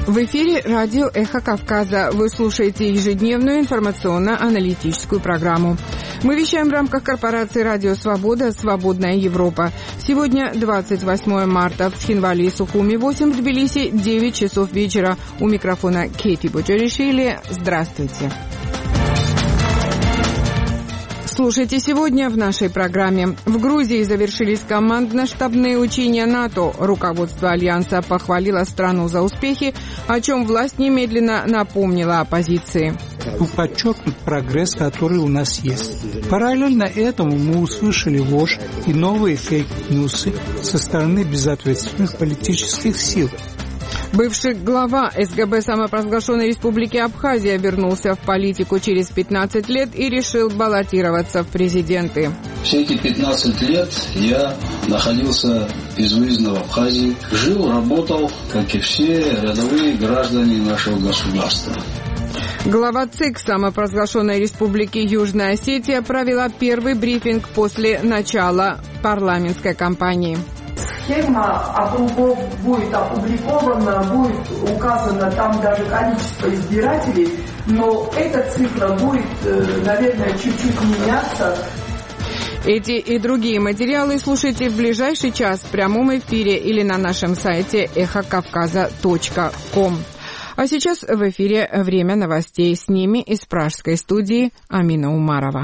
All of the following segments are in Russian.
В эфире радио «Эхо Кавказа». Вы слушаете ежедневную информационно-аналитическую программу. Мы вещаем в рамках корпорации «Радио Свобода. Свободная Европа». Сегодня 28 марта. В Тхинвале и Сухуми 8, в Тбилиси 9 часов вечера. У микрофона Кейти Буджаришвили. Здравствуйте. Слушайте сегодня в нашей программе. В Грузии завершились командно-штабные учения НАТО. Руководство Альянса похвалило страну за успехи, о чем власть немедленно напомнила оппозиции. Подчеркнут прогресс, который у нас есть. Параллельно этому мы услышали ложь и новые фейк-ньюсы со стороны безответственных политических сил. Бывший глава СГБ самопровозглашенной республики Абхазия вернулся в политику через 15 лет и решил баллотироваться в президенты. Все эти 15 лет я находился безвыездно в Абхазии. Жил, работал, как и все рядовые граждане нашего государства. Глава ЦИК самопровозглашенной республики Южная Осетия провела первый брифинг после начала парламентской кампании. Схема будет опубликована, будет указано там даже количество избирателей, но эта цифра будет, наверное, чуть-чуть меняться. Эти и другие материалы слушайте в ближайший час в прямом эфире или на нашем сайте эхокавказа.ком. А сейчас в эфире время новостей. С ними из пражской студии Амина Умарова.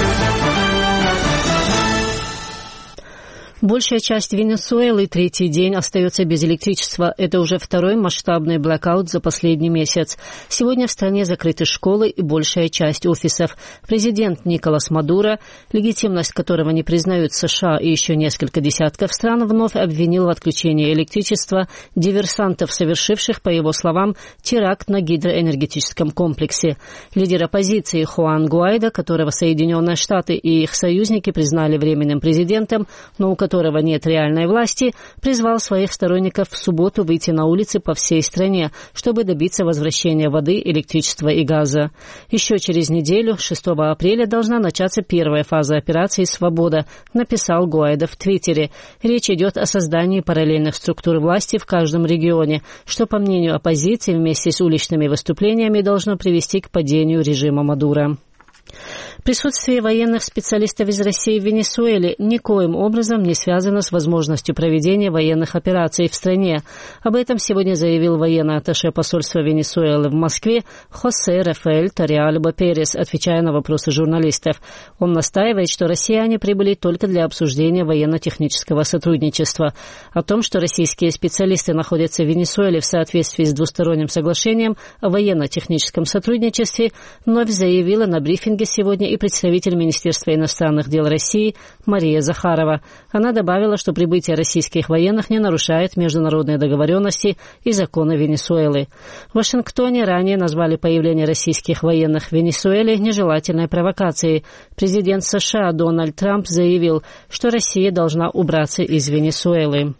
Большая часть Венесуэлы третий день остается без электричества. Это уже второй масштабный блэкаут за последний месяц. Сегодня в стране закрыты школы и большая часть офисов. Президент Николас Мадуро, легитимность которого не признают США и еще несколько десятков стран, вновь обвинил в отключении электричества диверсантов, совершивших, по его словам, теракт на гидроэнергетическом комплексе. Лидер оппозиции Хуан Гуайдо, которого Соединенные Штаты и их союзники признали временным президентом, но у которого нет реальной власти, призвал своих сторонников в субботу выйти на улицы по всей стране, чтобы добиться возвращения воды, электричества и газа. Еще через неделю, 6 апреля, должна начаться первая фаза операции «Свобода», написал Гуайдо в Твиттере. Речь идет о создании параллельных структур власти в каждом регионе, что, по мнению оппозиции, вместе с уличными выступлениями должно привести к падению режима Мадуро. Присутствие военных специалистов из России в Венесуэле никоим образом не связано с возможностью проведения военных операций в стране. Об этом сегодня заявил военный атташе посольства Венесуэлы в Москве Хосе Рафаэль Торреальба Перес, отвечая на вопросы журналистов. Он настаивает, что россияне прибыли только для обсуждения военно-технического сотрудничества. О том, что российские специалисты находятся в Венесуэле в соответствии с двусторонним соглашением о военно-техническом сотрудничестве, вновь заявила на брифинге сегодня и представитель Министерства иностранных дел России Мария Захарова. Она добавила, что прибытие российских военных не нарушает международные договоренности и законы Венесуэлы. В Вашингтоне ранее назвали появление российских военных в Венесуэле нежелательной провокацией. Президент США Дональд Трамп заявил, что Россия должна убраться из Венесуэлы.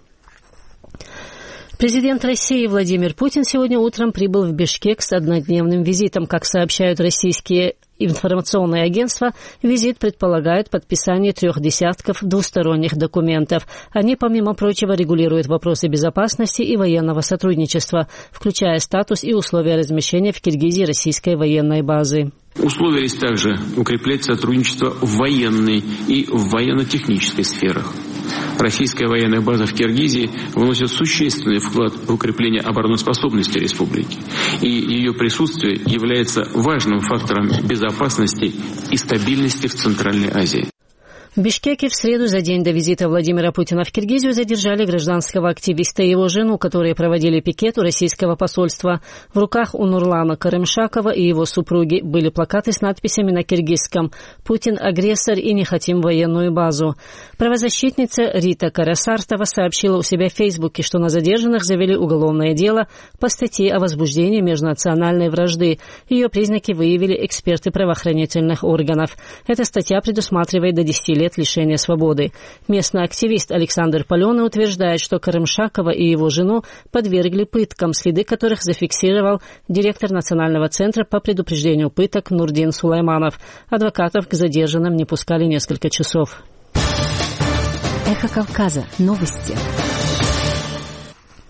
Президент России Владимир Путин сегодня утром прибыл в Бишкек с однодневным визитом. Как сообщают российские информационные агентства, визит предполагает подписание 3 десятков двусторонних документов. Они, помимо прочего, регулируют вопросы безопасности и военного сотрудничества, включая статус и условия размещения в Киргизии российской военной базы. Условились также укреплять сотрудничество в военной и в военно-технической сферах. Российская военная база в Киргизии вносит существенный вклад в укрепление обороноспособности республики, и ее присутствие является важным фактором безопасности и стабильности в Центральной Азии. В Бишкеке в среду, за день до визита Владимира Путина в Киргизию, задержали гражданского активиста и его жену, которые проводили пикет у российского посольства. В руках у Нурлана Карымшакова и его супруги были плакаты с надписями на киргизском «Путин – агрессор и не хотим военную базу». Правозащитница Рита Карасартова сообщила у себя в Фейсбуке, что на задержанных завели уголовное дело по статье о возбуждении межнациональной вражды. Ее признаки выявили эксперты правоохранительных органов. Эта статья предусматривает до 10 лет лишения свободы. Местный активист Александр Паленый утверждает, что Карымшакова и его жену подвергли пыткам, следы которых зафиксировал директор Национального центра по предупреждению пыток Нурдин Сулайманов. Адвокатов к задержанным не пускали несколько часов. Эхо Кавказа. Новости.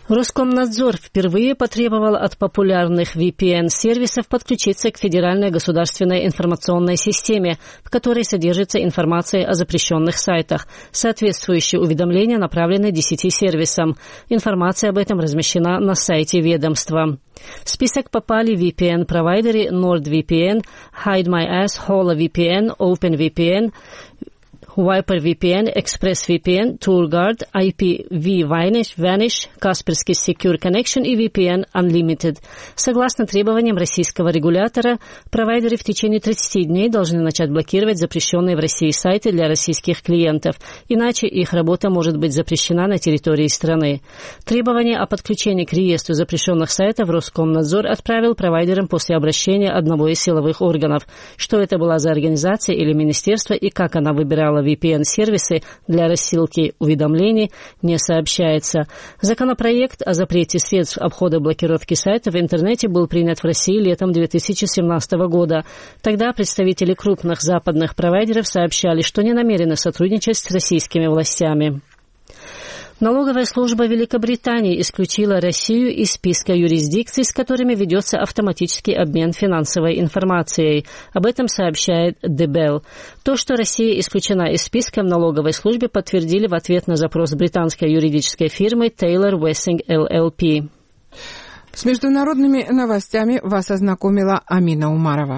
Роскомнадзор впервые потребовал от популярных VPN-сервисов подключиться к Федеральной государственной информационной системе, в которой содержится информация о запрещенных сайтах. Соответствующие уведомления направлены 10 сервисам. Информация об этом размещена на сайте ведомства. В список попали VPN-провайдеры NordVPN, HideMyAss, HoloVPN, OpenVPN, ViperVPN, ExpressVPN, TourGuard, IPVanish, Kaspersky Secure Connection и VPN Unlimited. Согласно требованиям российского регулятора, провайдеры в течение 30 дней должны начать блокировать запрещенные в России сайты для российских клиентов, иначе их работа может быть запрещена на территории страны. Требование о подключении к реестру запрещенных сайтов Роскомнадзор отправил провайдерам после обращения одного из силовых органов. Что это была за организация или министерство и как она выбирала VPN-сервисы для рассылки уведомлений, не сообщается. Законопроект о запрете средств обхода блокировки сайтов в интернете был принят в России летом 2017 года. Тогда представители крупных западных провайдеров сообщали, что не намерены сотрудничать с российскими властями. Налоговая служба Великобритании исключила Россию из списка юрисдикций, с которыми ведется автоматический обмен финансовой информацией. Об этом сообщает The Bell. То, что Россия исключена из списка, в налоговой службе подтвердили в ответ на запрос британской юридической фирмы Taylor Wessing LLP. С международными новостями вас ознакомила Амина Умарова.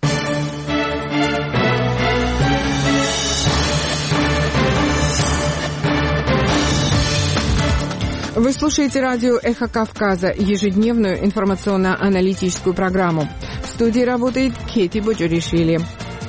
Вы слушаете радио «Эхо Кавказа», ежедневную информационно-аналитическую программу. В студии работает Кети Боджоришвили.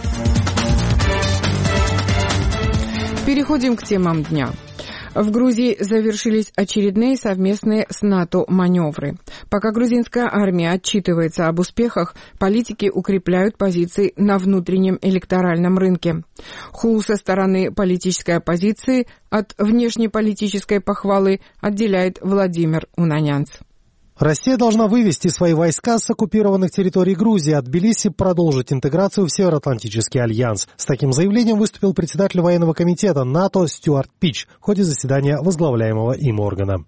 Переходим к темам дня. В Грузии завершились очередные совместные с НАТО маневры. Пока грузинская армия отчитывается об успехах, политики укрепляют позиции на внутреннем электоральном рынке. Хул со стороны политической оппозиции от внешнеполитической похвалы отделяет Владимир Унанянц. Россия должна вывести свои войска с оккупированных территорий Грузии, а Тбилиси продолжить интеграцию в Североатлантический альянс. С таким заявлением выступил председатель военного комитета НАТО Стюарт Пич в ходе заседания возглавляемого им органа.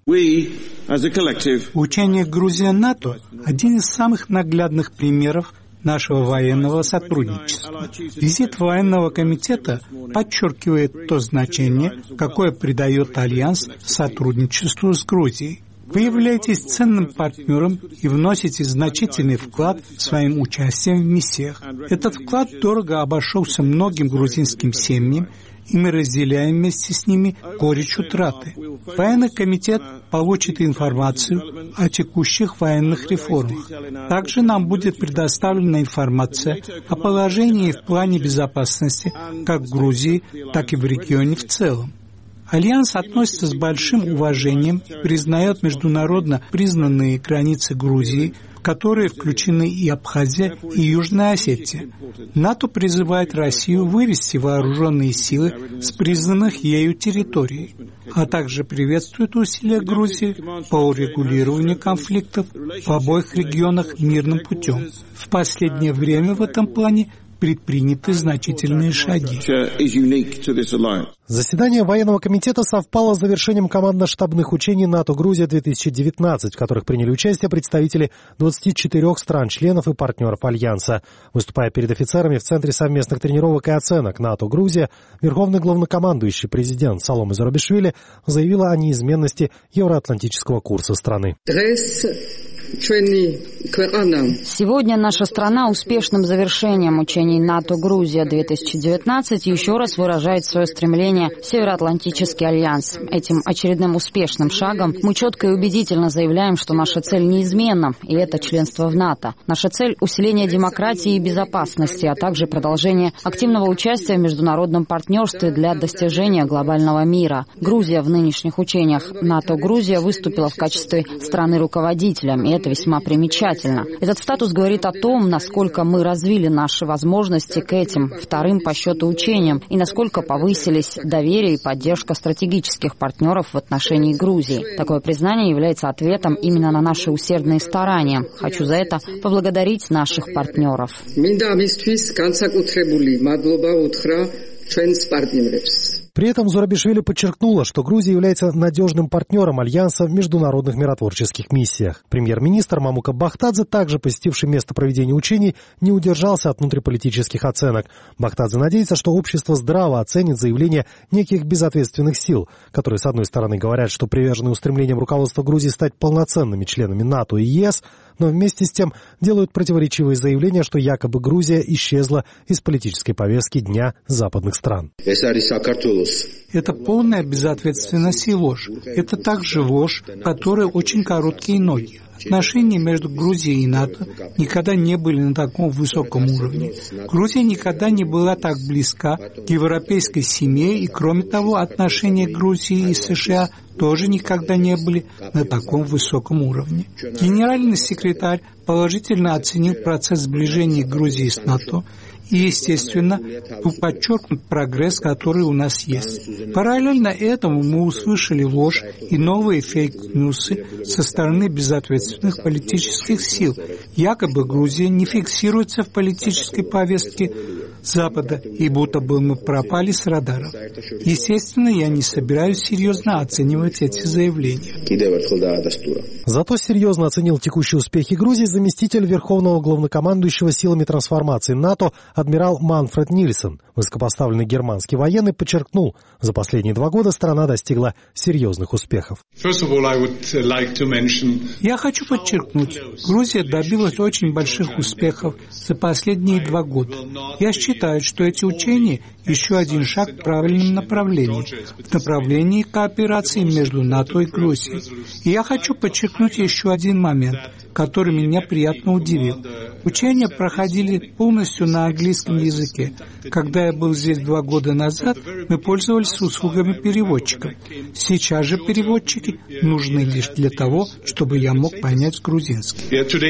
Учение Грузия-НАТО – один из самых наглядных примеров нашего военного сотрудничества. Визит военного комитета подчеркивает то значение, какое придает Альянс сотрудничеству с Грузией. Вы являетесь ценным партнером и вносите значительный вклад своим участием в миссиях. Этот вклад дорого обошелся многим грузинским семьям, и мы разделяем вместе с ними горечь утраты. Военный комитет получит информацию о текущих военных реформах. Также нам будет предоставлена информация о положении в плане безопасности как в Грузии, так и в регионе в целом. Альянс относится с большим уважением и признает международно признанные границы Грузии, в которые включены и Абхазия, и Южная Осетия. НАТО призывает Россию вывести вооруженные силы с признанных ею территорий, а также приветствует усилия Грузии по урегулированию конфликтов в обоих регионах мирным путем. В последнее время в этом плане предприняты значительные шаги. Заседание военного комитета совпало с завершением командно-штабных учений НАТО-Грузия-2019, в которых приняли участие представители 24 стран-членов и партнеров Альянса. Выступая перед офицерами в Центре совместных тренировок и оценок НАТО-Грузия, верховный главнокомандующий президент Саломе Зурабишвили заявила о неизменности евроатлантического курса страны. Сегодня наша страна успешным завершением учений НАТО-Грузия-2019 еще раз выражает свое стремление в Североатлантический альянс. Этим очередным успешным шагом мы четко и убедительно заявляем, что наша цель неизменна, и это членство в НАТО. Наша цель – усиление демократии и безопасности, а также продолжение активного участия в международном партнерстве для достижения глобального мира. Грузия в нынешних учениях НАТО-Грузия выступила в качестве страны-руководителя, и это весьма примечательно. Этот статус говорит о том, насколько мы развили наши возможности к этим вторым по счету учениям и насколько повысились доверие и поддержка стратегических партнеров в отношении Грузии. Такое признание является ответом именно на наши усердные старания. Хочу за это поблагодарить наших партнеров. При этом Зурабишвили подчеркнула, что Грузия является надежным партнером Альянса в международных миротворческих миссиях. Премьер-министр Мамука Бахтадзе, также посетивший место проведения учений, не удержался от внутриполитических оценок. Бахтадзе надеется, что общество здраво оценит заявления неких безответственных сил, которые, с одной стороны, говорят, что привержены устремлениям руководства Грузии стать полноценными членами НАТО и ЕС, но вместе с тем делают противоречивые заявления, что якобы Грузия исчезла из политической повестки Дня западных стран. Это полная безответственность и ложь. Это также ложь, которой очень короткие ноги. Отношения между Грузией и НАТО никогда не были на таком высоком уровне. Грузия никогда не была так близка к европейской семье, и, кроме того, отношения Грузии и США тоже никогда не были на таком высоком уровне. Генеральный секретарь положительно оценил процесс сближения Грузии с НАТО, и, естественно, был подчеркнут прогресс, который у нас есть. Параллельно этому мы услышали ложь и новые фейк-ньюсы со стороны безответственных политических сил. Якобы Грузия не фиксируется в политической повестке Запада, и будто бы мы пропали с радаров. Естественно, я не собираюсь серьезно оценивать эти заявления. Зато серьезно оценил текущие успехи Грузии заместитель Верховного главнокомандующего силами трансформации НАТО адмирал Манфред Нильсон. Высокопоставленный германский военный подчеркнул, за последние 2 года страна достигла серьезных успехов. Я хочу подчеркнуть, Грузия добилась очень больших успехов за последние 2 года. Я считаю, что эти учения еще один шаг в правильном направлении, в направлении кооперации между НАТО и Грузией. И я хочу подчеркнуть еще один момент, который меня приятно удивил. Учения проходили полностью на английском языке. Когда я был здесь 2 года назад, мы пользовались услугами переводчиков. Сейчас же переводчики нужны лишь для того, чтобы я мог понять грузинский.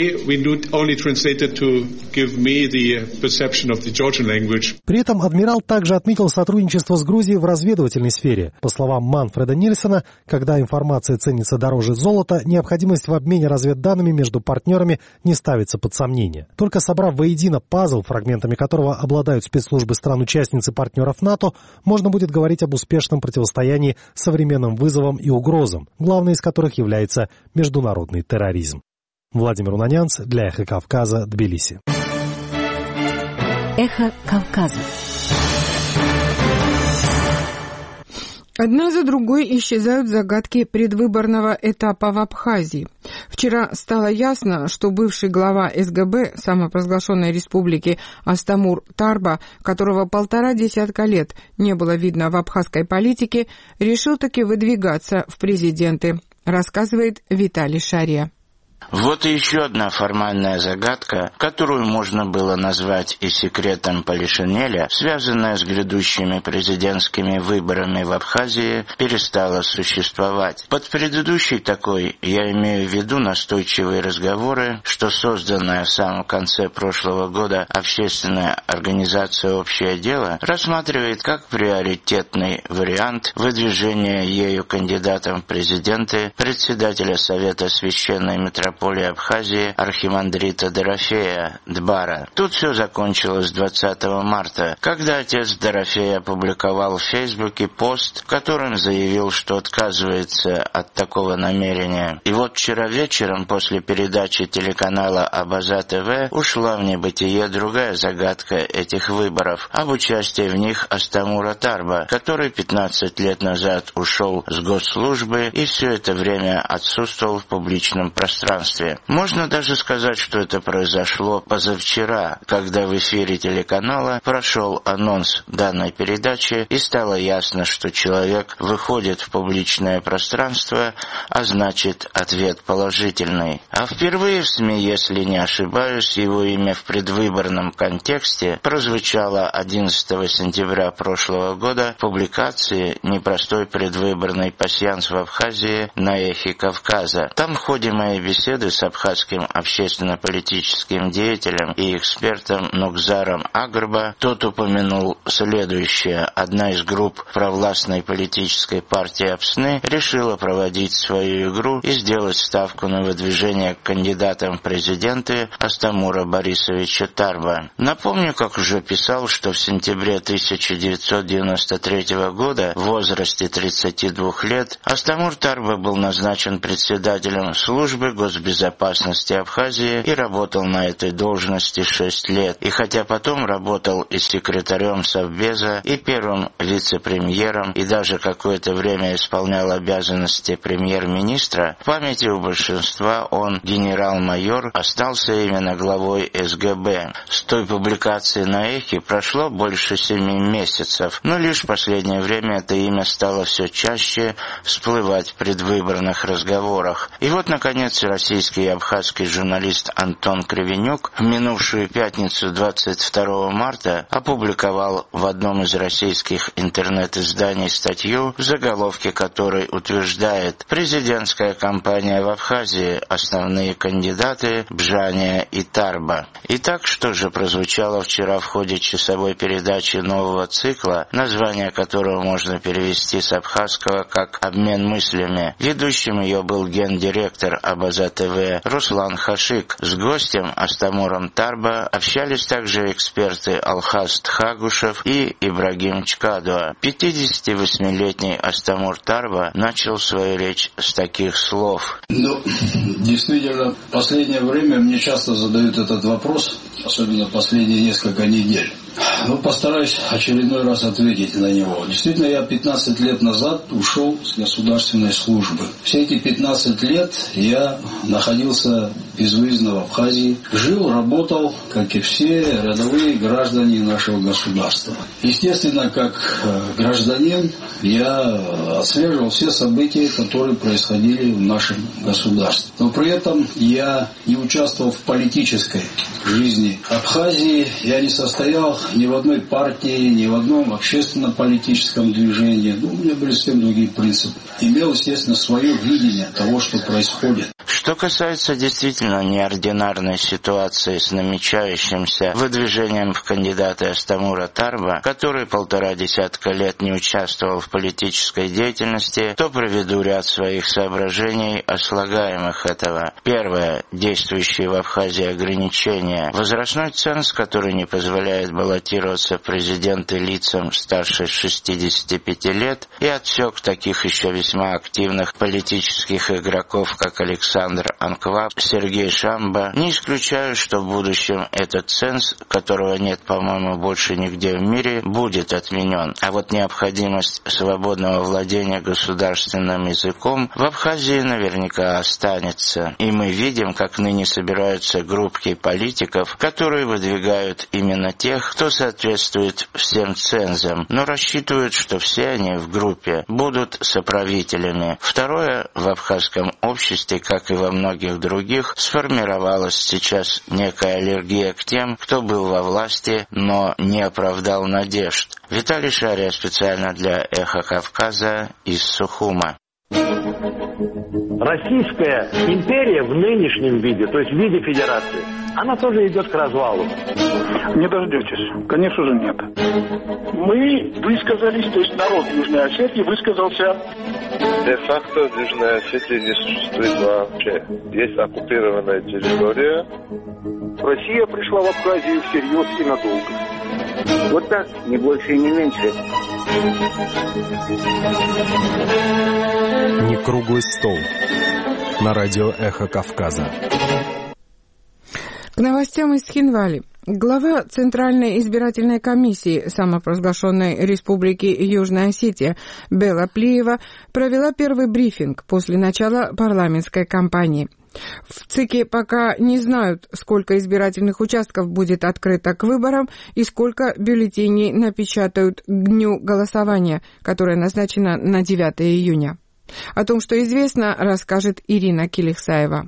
При этом адмирал также отметил сотрудничество с Грузией в разведывательной сфере. По словам Манфреда Нильсона, когда информация ценится дороже золота, необходимость в обмене разведданными между партнерами не ставится под сомнение. Только собрав воедино пазл, фрагментами которого обладают спецслужбы стран-участниц и партнеров НАТО, можно будет говорить об успешном противостоянии современным вызовам и угрозам, главной из которых является международный терроризм. Владимир Унанянц для «Эхо Кавказа», Тбилиси. «Эхо Кавказа». Одна за другой исчезают загадки предвыборного этапа в Абхазии. Вчера стало ясно, что бывший глава СГБ самопровозглашенной республики Астамур Тарба, которого 1,5 десятка лет не было видно в абхазской политике, решил таки выдвигаться в президенты, рассказывает Виталий Шария. Вот и еще одна формальная загадка, которую можно было назвать и секретом Полишинеля, связанная с грядущими президентскими выборами в Абхазии, перестала существовать. Под предыдущей такой я имею в виду настойчивые разговоры, что созданная в самом конце прошлого года общественная организация «Общее дело» рассматривает как приоритетный вариант выдвижения ею кандидатом в президенты председателя Совета Священной Митрополии Абхазии архимандрита Дорофея Дбара. Тут все закончилось 20 марта, когда отец Дорофея опубликовал в Фейсбуке пост, в котором заявил, что отказывается от такого намерения. И вот вчера вечером после передачи телеканала Абаза ТВ ушла в небытие другая загадка этих выборов об участии в них Астамура Тарба, который 15 лет назад ушел с госслужбы и все это время отсутствовал в публичном пространстве. Можно даже сказать, что это произошло позавчера, когда в эфире телеканала прошел анонс данной передачи и стало ясно, что человек выходит в публичное пространство, а значит ответ положительный. А впервые в СМИ, если не ошибаюсь, его имя в предвыборном контексте прозвучало 11 сентября прошлого года в публикации «Непростой предвыборный пасьянс в Абхазии» на «Эхе Кавказа». Там в ходе моей беседы беседы с абхазским общественно-политическим деятелем и экспертом Нукзаром Агрба, тот упомянул следующее. Одна из групп провластной политической партии Апсны решила проводить свою игру и сделать ставку на выдвижение кандидатом в президенты Астамура Борисовича Тарба. Напомню, как уже писал, что в сентябре 1993 года в возрасте 32 лет Астамур Тарба был назначен председателем службы госбезопасности Абхазии и работал на этой должности 6 лет. И хотя потом работал и секретарем Совбеза, и первым вице-премьером, и даже какое-то время исполнял обязанности премьер-министра, в памяти у большинства он, генерал-майор, остался именно главой СГБ. С той публикации на Эхе прошло больше 7 месяцев, но лишь в последнее время это имя стало все чаще всплывать в предвыборных разговорах. И вот, наконец, российский и абхазский журналист Антон Кривенюк в минувшую пятницу 22 марта опубликовал в одном из российских интернет-изданий статью, в заголовке которой утверждает: президентская кампания в Абхазии, основные кандидаты Бжания и Тарба. Итак, что же прозвучало вчера в ходе часовой передачи нового цикла, название которого можно перевести с абхазского как «Обмен мыслями». Ведущим ее был гендиректор Абаза ТВ Руслан Хашик. С гостем Астамуром Тарба общались также эксперты Алхаз Тхагушев и Ибрагим Чкадуа. 58-летний Астамур Тарба начал свою речь с таких слов. Действительно, в последнее время мне часто задают этот вопрос, особенно последние несколько недель. Постараюсь очередной раз ответить на него. Действительно, я 15 лет назад ушел с государственной службы. Все эти 15 лет я находился безвыездно в Абхазии. Жил, работал, как и все рядовые граждане нашего государства. Естественно, как гражданин, я отслеживал все события, которые происходили в нашем государстве. Но при этом я не участвовал в политической жизни Абхазии. Я не состоял ни в одной партии, ни в одном общественно-политическом движении. У меня были совсем другие принципы. Имел, естественно, свое видение того, что происходит. Что касается действительно неординарной ситуации с намечающимся выдвижением в кандидаты Астамура Тарба, который 1,5 десятка лет не участвовал в политической деятельности, то приведу ряд своих соображений о слагаемых этого. Первое. Действующие в Абхазии ограничения. Возрастной ценз, который не позволяет баллотироваться в президенты лицам старше 65 лет, и отсек таких еще весьма активных политических игроков, как Александр Анкваб, Сергей Шамба. Не исключаю, что в будущем этот ценз, которого нет, по-моему, больше нигде в мире, будет отменен. А вот необходимость свободного владения государственным языком в Абхазии наверняка останется. И мы видим, как ныне собираются группки политиков, которые выдвигают именно тех, кто соответствует всем цензам, но рассчитывают, что все они в группе будут соправителями. Второе, в абхазском обществе, как и во многих других, сформировалась сейчас некая аллергия к тем, кто был во власти, но не оправдал надежд. Виталий Шария специально для «Эхо Кавказа» из Сухума. Российская империя в нынешнем виде, то есть в виде федерации, она тоже идет к развалу. Не дождетесь. Конечно же нет. Мы высказались, то есть народ Южной Осетии высказался. Де-факто в Южной Осетии не существует вообще. Есть оккупированная территория. Россия пришла в Абхазию всерьез и надолго. Вот так, не больше и не меньше. Не круглый стол. На радио «Эхо Кавказа». К новостям из Хинвали. Глава Центральной избирательной комиссии самопровозглашенной Республики Южная Осетия Бела Плиева провела первый брифинг после начала парламентской кампании. В ЦИКе пока не знают, сколько избирательных участков будет открыто к выборам и сколько бюллетеней напечатают к дню голосования, которое назначено на 9 июня. О том, что известно, расскажет Ирина Килихсаева.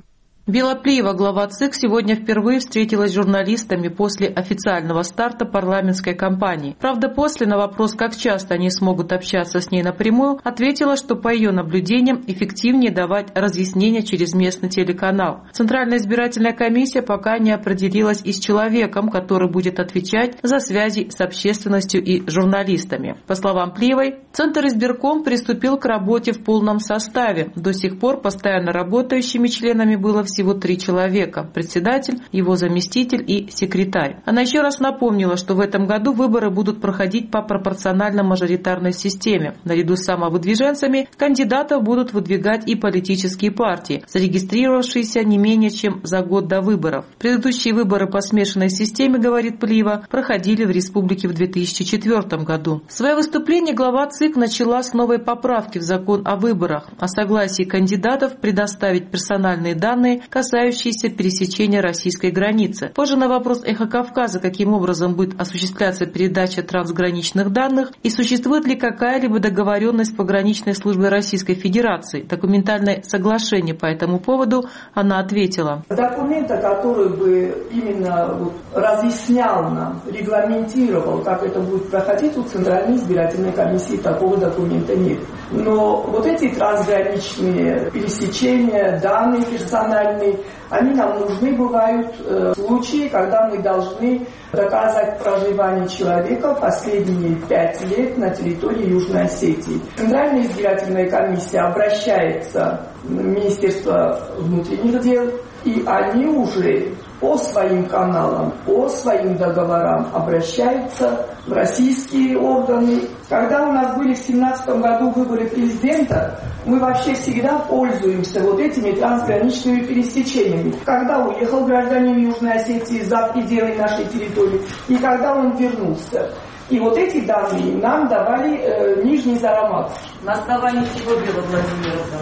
Бела Плиева, глава ЦИК, сегодня впервые встретилась с журналистами после официального старта парламентской кампании. Правда, после на вопрос, как часто они смогут общаться с ней напрямую, ответила, что по ее наблюдениям эффективнее давать разъяснения через местный телеканал. Центральная избирательная комиссия пока не определилась и с человеком, который будет отвечать за связи с общественностью и журналистами. По словам Плиевой, Центр избирком приступил к работе в полном составе. До сих пор постоянно работающими членами было всего 3 человека – председатель, его заместитель и секретарь. Она еще раз напомнила, что в этом году выборы будут проходить по пропорционально-мажоритарной системе. Наряду с самовыдвиженцами кандидатов будут выдвигать и политические партии, зарегистрировавшиеся не менее чем за год до выборов. Предыдущие выборы по смешанной системе, говорит Плиева, проходили в республике в 2004 году. Свое выступление глава ЦИК начала с новой поправки в закон о выборах, о согласии кандидатов предоставить персональные данные, касающиеся пересечения российской границы. Позже на вопрос «Эхо Кавказа», каким образом будет осуществляться передача трансграничных данных и существует ли какая-либо договоренность с пограничной службой Российской Федерации, документальное соглашение по этому поводу, она ответила. Документа, который бы именно разъяснял нам, регламентировал, как это будет проходить, у Центральной избирательной комиссии такого документа нет. Но вот эти трансграничные пересечения, данные персональные, они нам нужны бывают в случае, когда мы должны доказать проживание человека последние 5 лет на территории Южной Осетии. Центральная избирательная комиссия обращается в Министерство внутренних дел, и они уже по своим каналам, по своим договорам обращаются в российские органы. Когда у нас были в 2017 году выборы президента, мы вообще всегда пользуемся вот этими трансграничными пересечениями. Когда уехал гражданин Южной Осетии за пределы нашей территории и когда он вернулся. И вот эти данные нам давали Нижний Зарамат. На основании чего, Бела Владимировна?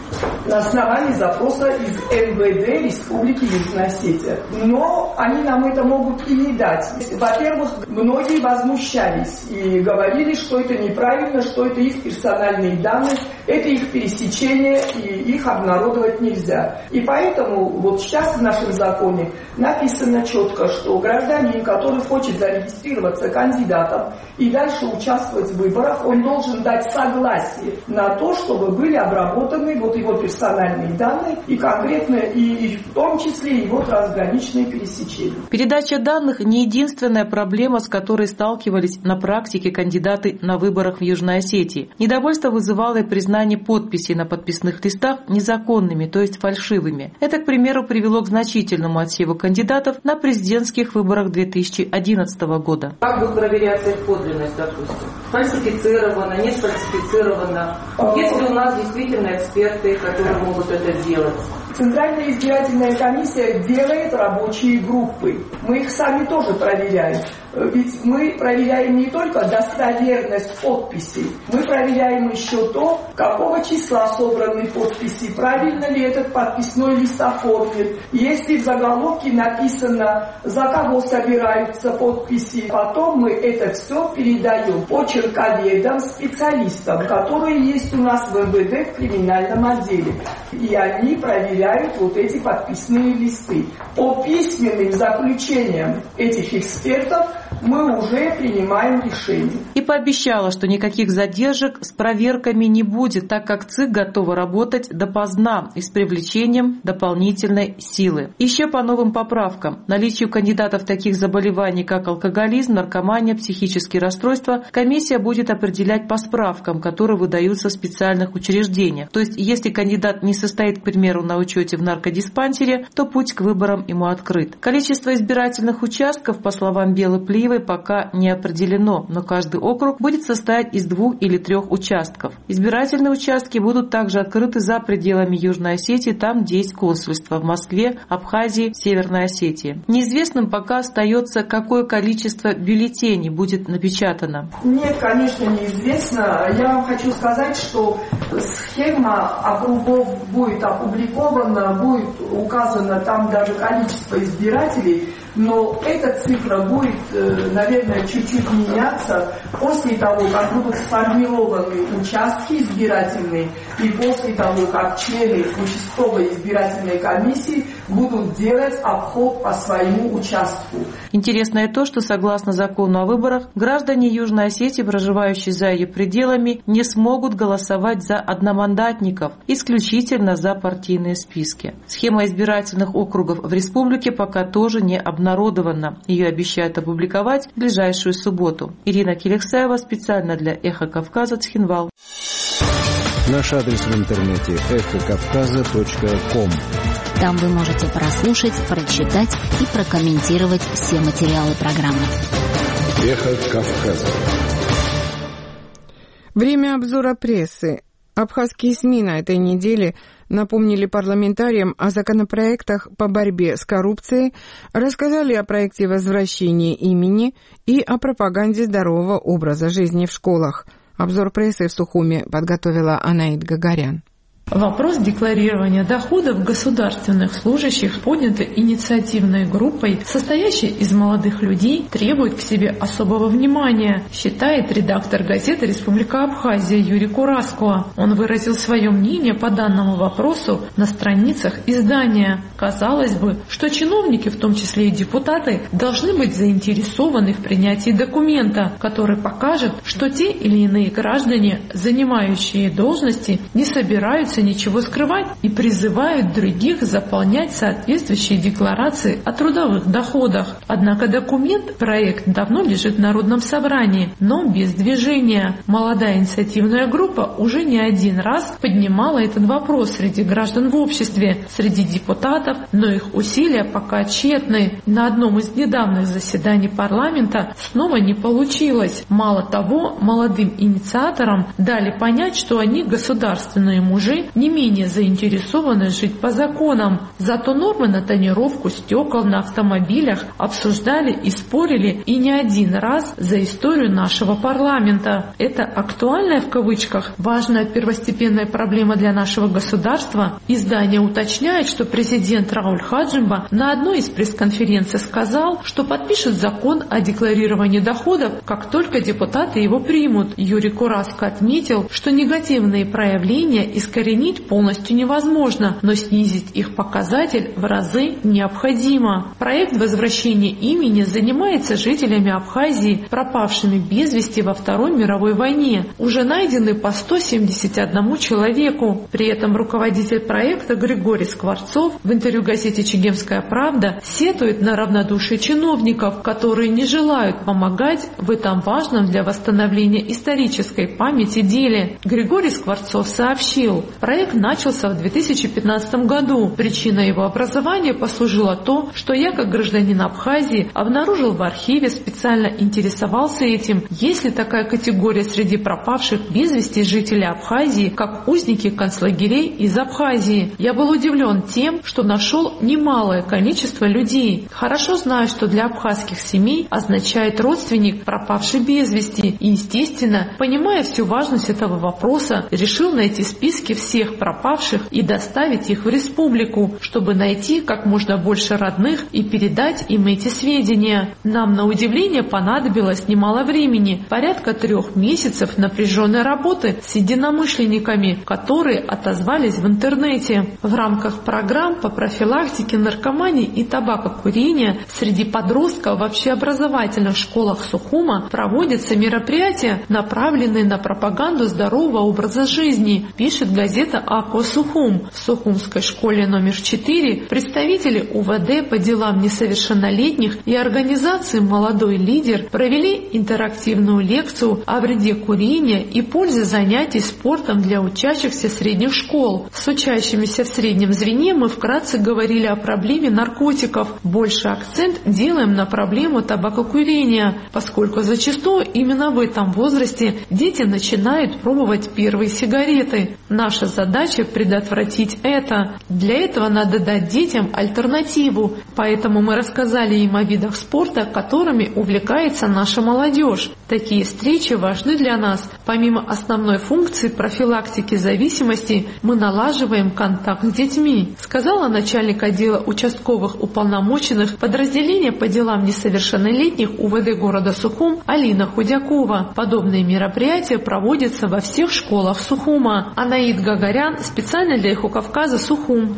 На основании запроса из МВД Республики Южная Осетия. Но они нам это могут и не дать. Во-первых, многие возмущались и говорили, что это неправильно, что это их персональные данные, это их пересечение, и их обнародовать нельзя. И поэтому вот сейчас в нашем законе написано четко, что гражданин, который хочет зарегистрироваться кандидатом и дальше участвовать в выборах, он должен дать согласие на то, чтобы были обработаны вот его персональные данные и конкретно, и в том числе его трансграничные пересечения. Передача данных не единственная проблема, с которой сталкивались на практике кандидаты на выборах в Южной Осетии. Недовольство вызывало и признание подписей на подписных листах незаконными, то есть фальшивыми. Это, к примеру, привело к значительному отсеву кандидатов на президентских выборах 2011 года. Как будет проверяться их подлинность, допустим? Фальсифицировано, не сфальсифицировано? Есть ли у нас действительно эксперты, которые могут это делать? Центральная избирательная комиссия делает рабочие группы. Мы их сами тоже проверяем. Ведь мы проверяем не только достоверность подписей, мы проверяем еще то, какого числа собраны подписи, правильно ли этот подписной лист оформлен. Если в заголовке написано, за кого собираются подписи, потом мы это все передаем почерковедам, специалистам, которые есть у нас в МВД в криминальном отделе. И они проверяют вот эти подписные листы. По письменным заключениям этих экспертов мы уже принимаем решение. И пообещала, что никаких задержек с проверками не будет, так как ЦИК готова работать допоздна и с привлечением дополнительной силы. Еще по новым поправкам. Наличие у кандидатов таких заболеваний, как алкоголизм, наркомания, психические расстройства, комиссия будет определять по справкам, которые выдаются в специальных учреждениях. То есть, если кандидат не состоит, к примеру, на учете в наркодиспансере, то путь к выборам ему открыт. Количество избирательных участков, по словам Белы Плиевой, пока не определено, но каждый округ будет состоять из 2 или 3 участков. Избирательные участки будут также открыты за пределами Южной Осетии, там, где есть консульство, в Москве, Абхазии, Северной Осетии. Неизвестным пока остается, какое количество бюллетеней будет напечатано. Нет, конечно, неизвестно. Я вам хочу сказать, что схема округов будет опубликована, будет указано там даже количество избирателей. Но эта цифра будет, наверное, чуть-чуть меняться после того, как будут сформированы участки избирательные и после того, как члены участковой избирательной комиссии будут делать обход по своему участку. Интересно и то, что согласно закону о выборах, граждане Южной Осетии, проживающие за ее пределами, не смогут голосовать за одномандатников, исключительно за партийные списки. Схема избирательных округов в республике пока тоже не обнародована. Ее обещают опубликовать в ближайшую субботу. Ирина Келексаева специально для «Эхо Кавказа», Цхинвал. Наш адрес в интернете эхокавказа.ком. Там вы можете прослушать, прочитать и прокомментировать все материалы программы. Эхо Кавказа. Время обзора прессы. Абхазские СМИ на этой неделе напомнили парламентариям о законопроектах по борьбе с коррупцией, рассказали о проекте возвращения имени и о пропаганде здорового образа жизни в школах. Обзор прессы в Сухуме подготовила Анаит Гагарян. Вопрос декларирования доходов государственных служащих, поднятый инициативной группой, состоящей из молодых людей, требует к себе особого внимания, считает редактор газеты «Республика Абхазия» Юрий Кураско. Он выразил свое мнение по данному вопросу на страницах издания. Казалось бы, что чиновники, в том числе и депутаты, должны быть заинтересованы в принятии документа, который покажет, что те или иные граждане, занимающие должности, не собираются ничего скрывать и призывают других заполнять соответствующие декларации о трудовых доходах. Однако проект давно лежит в Народном собрании, но без движения. Молодая инициативная группа уже не один раз поднимала этот вопрос среди граждан в обществе, среди депутатов, но их усилия пока тщетны. На одном из недавних заседаний парламента снова не получилось. Мало того, молодым инициаторам дали понять, что они, государственные мужи, не менее заинтересованы жить по законам. Зато нормы на тонировку стекол на автомобилях обсуждали и спорили и не один раз за историю нашего парламента. Это актуальная в кавычках важная первостепенная проблема для нашего государства. Издание уточняет, что президент Рауль Хаджимба на одной из пресс-конференций сказал, что подпишет закон о декларировании доходов, как только депутаты его примут. Юрий Кураско отметил, что негативные проявления искоренить полностью невозможно, но снизить их показатель в разы необходимо. Проект возвращения имени занимается жителями Абхазии, пропавшими без вести во Второй мировой войне. Уже найдены по 171 человеку. При этом руководитель проекта Григорий Скворцов в интервью газете «Чегемская правда» сетует на равнодушие чиновников, которые не желают помогать в этом важном для восстановления исторической памяти деле. Григорий Скворцов сообщил, проект начался в 2015 году. Причиной его образования послужило то, что я, как гражданин Абхазии, обнаружил в архиве, специально интересовался этим, есть ли такая категория среди пропавших без вести жителей Абхазии, как узники концлагерей из Абхазии. Я был удивлен тем, что нашел немалое количество людей. Хорошо знаю, что для абхазских семей означает родственник, пропавший без вести, и, естественно, понимая всю важность этого вопроса, решил найти списки всех пропавших и доставить их в республику, чтобы найти как можно больше родных и передать им эти сведения. Нам, на удивление, понадобилось немало времени, порядка 3 месяцев напряженной работы с единомышленниками, которые отозвались в интернете. В рамках программ по профилактике наркомании и табакокурения среди подростков в общеобразовательных школах Сухума проводятся мероприятия, направленные на пропаганду здорового образа жизни, пишет газета «Ако Сухум». В Сухумской школе номер 4 представители УВД по делам несовершеннолетних и организации «Молодой лидер» провели интерактивную лекцию о вреде курения и пользе занятий спортом для учащихся средних школ. С учащимися в среднем звене мы вкратце говорили о проблеме наркотиков. Больше акцент делаем на проблему табакокурения, поскольку зачастую именно в этом возрасте дети начинают пробовать первые сигареты. Наша задача предотвратить это. Для этого надо дать детям альтернативу. Поэтому мы рассказали им о видах спорта, которыми увлекается наша молодежь. Такие встречи важны для нас. Помимо основной функции профилактики зависимости, мы налаживаем контакт с детьми, сказала начальник отдела участковых уполномоченных подразделения по делам несовершеннолетних УВД города Сухум Алина Худякова. Подобные мероприятия проводятся во всех школах Сухума. Анаид Гагарян специально для Эхо Кавказа, Сухум.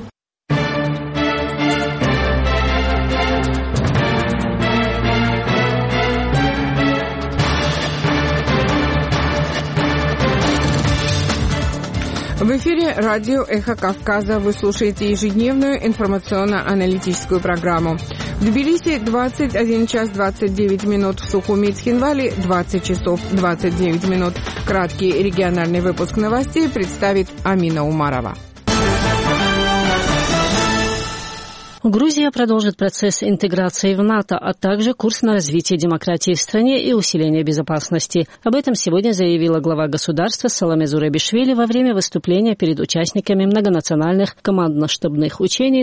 В эфире радио «Эхо Кавказа». Вы слушаете ежедневную информационно-аналитическую программу. В Тбилиси 21 час 29 минут, в Сухуми и Цхинвале 20 часов 29 минут. Краткий региональный выпуск новостей представит Амина Умарова. Грузия продолжит процесс интеграции в НАТО, а также курс на развитие демократии в стране и усиление безопасности. Об этом сегодня заявила глава государства Саломе Зурабишвили во время выступления перед участниками многонациональных командно-штабных учений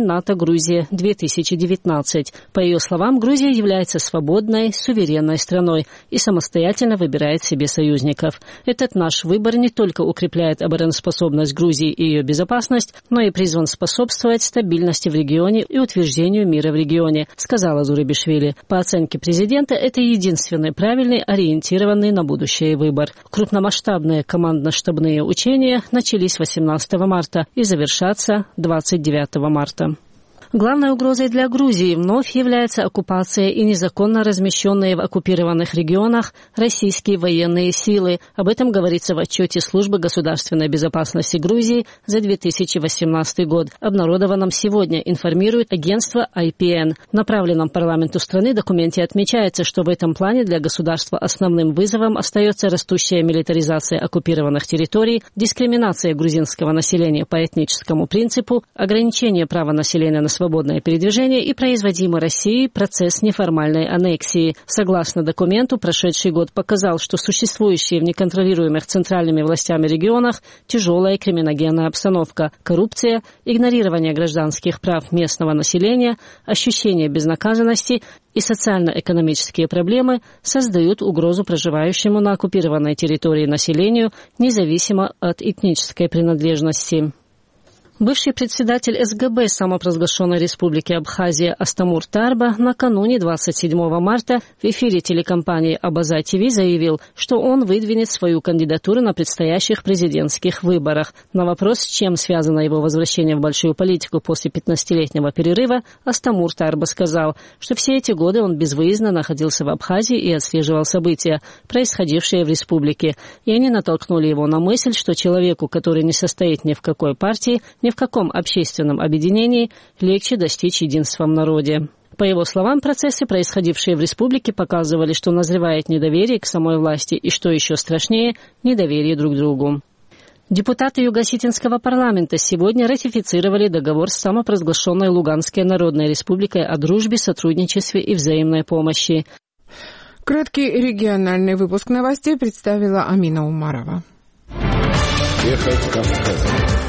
НАТО-Грузия-2019. По ее словам, Грузия является свободной, суверенной страной и самостоятельно выбирает себе союзников. Этот наш выбор не только укрепляет обороноспособность Грузии и ее безопасность, но и призван способствовать стабильности в регионе и утверждению мира в регионе, сказала Зурабишвили. По оценке президента, это единственный правильный, ориентированный на будущее выбор. Крупномасштабные командно-штабные учения начались 18 марта и завершатся 29 марта. Главной угрозой для Грузии вновь является оккупация и незаконно размещенные в оккупированных регионах российские военные силы. Об этом говорится в отчете Службы государственной безопасности Грузии за 2018 год, обнародованном сегодня, информирует агентство IPN. В направленном парламенту страны документе отмечается, что в этом плане для государства основным вызовом остается растущая милитаризация оккупированных территорий, дискриминация грузинского населения по этническому принципу, ограничение права населения на свободное передвижение и производимый Россией процесс неформальной аннексии. Согласно документу, прошедший год показал, что существующие в неконтролируемых центральными властями регионах тяжелая криминогенная обстановка, коррупция, игнорирование гражданских прав местного населения, ощущение безнаказанности и социально-экономические проблемы создают угрозу проживающему на оккупированной территории населению, независимо от этнической принадлежности. Бывший председатель СГБ самопровозглашенной республики Абхазия Астамур Тарба накануне 27 марта в эфире телекомпании Абаза ТВ заявил, что он выдвинет свою кандидатуру на предстоящих президентских выборах. На вопрос, с чем связано его возвращение в большую политику после 15-летнего перерыва, Астамур Тарба сказал, что все эти годы он безвыездно находился в Абхазии и отслеживал события, происходившие в республике. И они натолкнули его на мысль, что человеку, который не состоит ни в какой партии, ни в каком общественном объединении, легче достичь единства в народе. По его словам, процессы, происходившие в республике, показывали, что назревает недоверие к самой власти и, что еще страшнее, недоверие друг к другу. Депутаты Юго-Осетинского парламента сегодня ратифицировали договор с самопровозглашенной Луганской Народной Республикой о дружбе, сотрудничестве и взаимной помощи. Краткий региональный выпуск новостей представила Амина Умарова. Эхо Кавказа.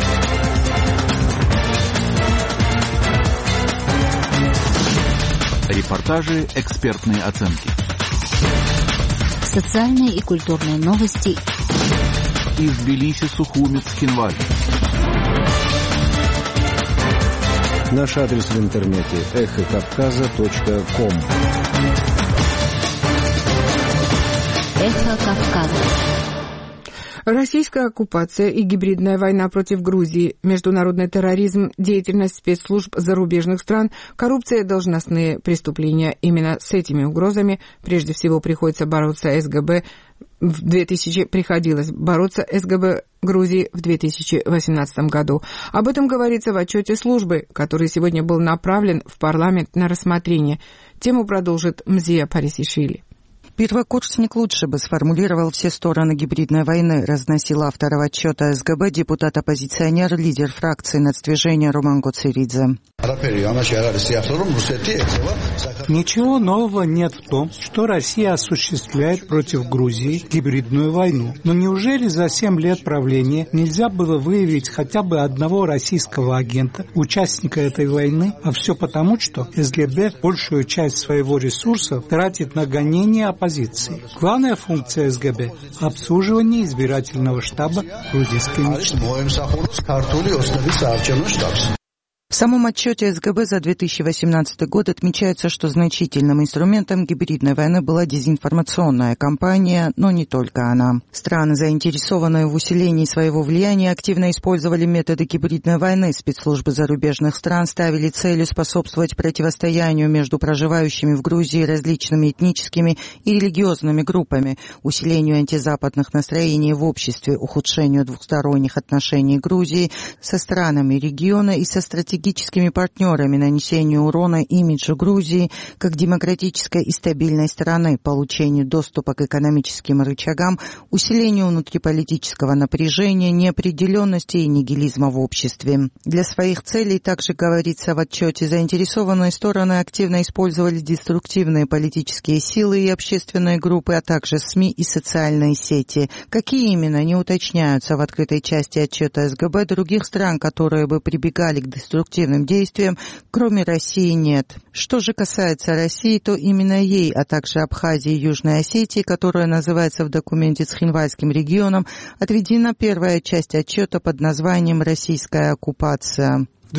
Репортажи, экспертные оценки. Социальные и культурные новости. Из Тбилиси, Сухуми, Цхинвале. Наш адрес в интернете эхокавказа.ком. Эхо Кавказа. Российская оккупация и гибридная война против Грузии, международный терроризм, деятельность спецслужб зарубежных стран, коррупция, должностные преступления. Именно с этими угрозами прежде всего приходится бороться СГБ. Приходилось бороться СГБ Грузии в 2018 году. Об этом говорится в отчете службы, который сегодня был направлен в парламент на рассмотрение. Тему продолжит Мзия Парисишвили. Первокурсник лучше бы сформулировал все стороны гибридной войны, разносил автор отчета СГБ депутат-оппозиционер, лидер фракции нацдвижения Роман Гоцеридзе. Ничего нового нет в том, что Россия осуществляет против Грузии гибридную войну. Но неужели за 7 лет правления нельзя было выявить хотя бы одного российского агента, участника этой войны? А все потому, что СГБ большую часть своего ресурса тратит на гонения оппозиции оппозиции. Главная функция СГБ – обслуживание избирательного штаба грузинской мечты. В самом отчете СГБ за 2018 год отмечается, что значительным инструментом гибридной войны была дезинформационная кампания, но не только она. Страны, заинтересованные в усилении своего влияния, активно использовали методы гибридной войны. Спецслужбы зарубежных стран ставили целью способствовать противостоянию между проживающими в Грузии различными этническими и религиозными группами, усилению антизападных настроений в обществе, ухудшению двухсторонних отношений Грузии со странами региона и со стратегическими партнерами, нанесению урона имиджу Грузии как демократической и стабильной страны, получению доступа к экономическим рычагам, усилению внутриполитического напряжения, неопределенности и нигилизма в обществе. Для своих целей, также говорится в отчете, заинтересованные стороны активно использовали деструктивные политические силы и общественные группы, а также СМИ и социальные сети. Какие именно, не уточняются в открытой части отчета СГБ. Других стран, которые бы прибегали к деструктивным действиям, кроме России, нет. Что же касается России, то именно ей, а также Абхазии и Южной Осетии, которая называется в документе Цхинвальским регионом, отведена первая часть отчета под названием «Российская оккупация». В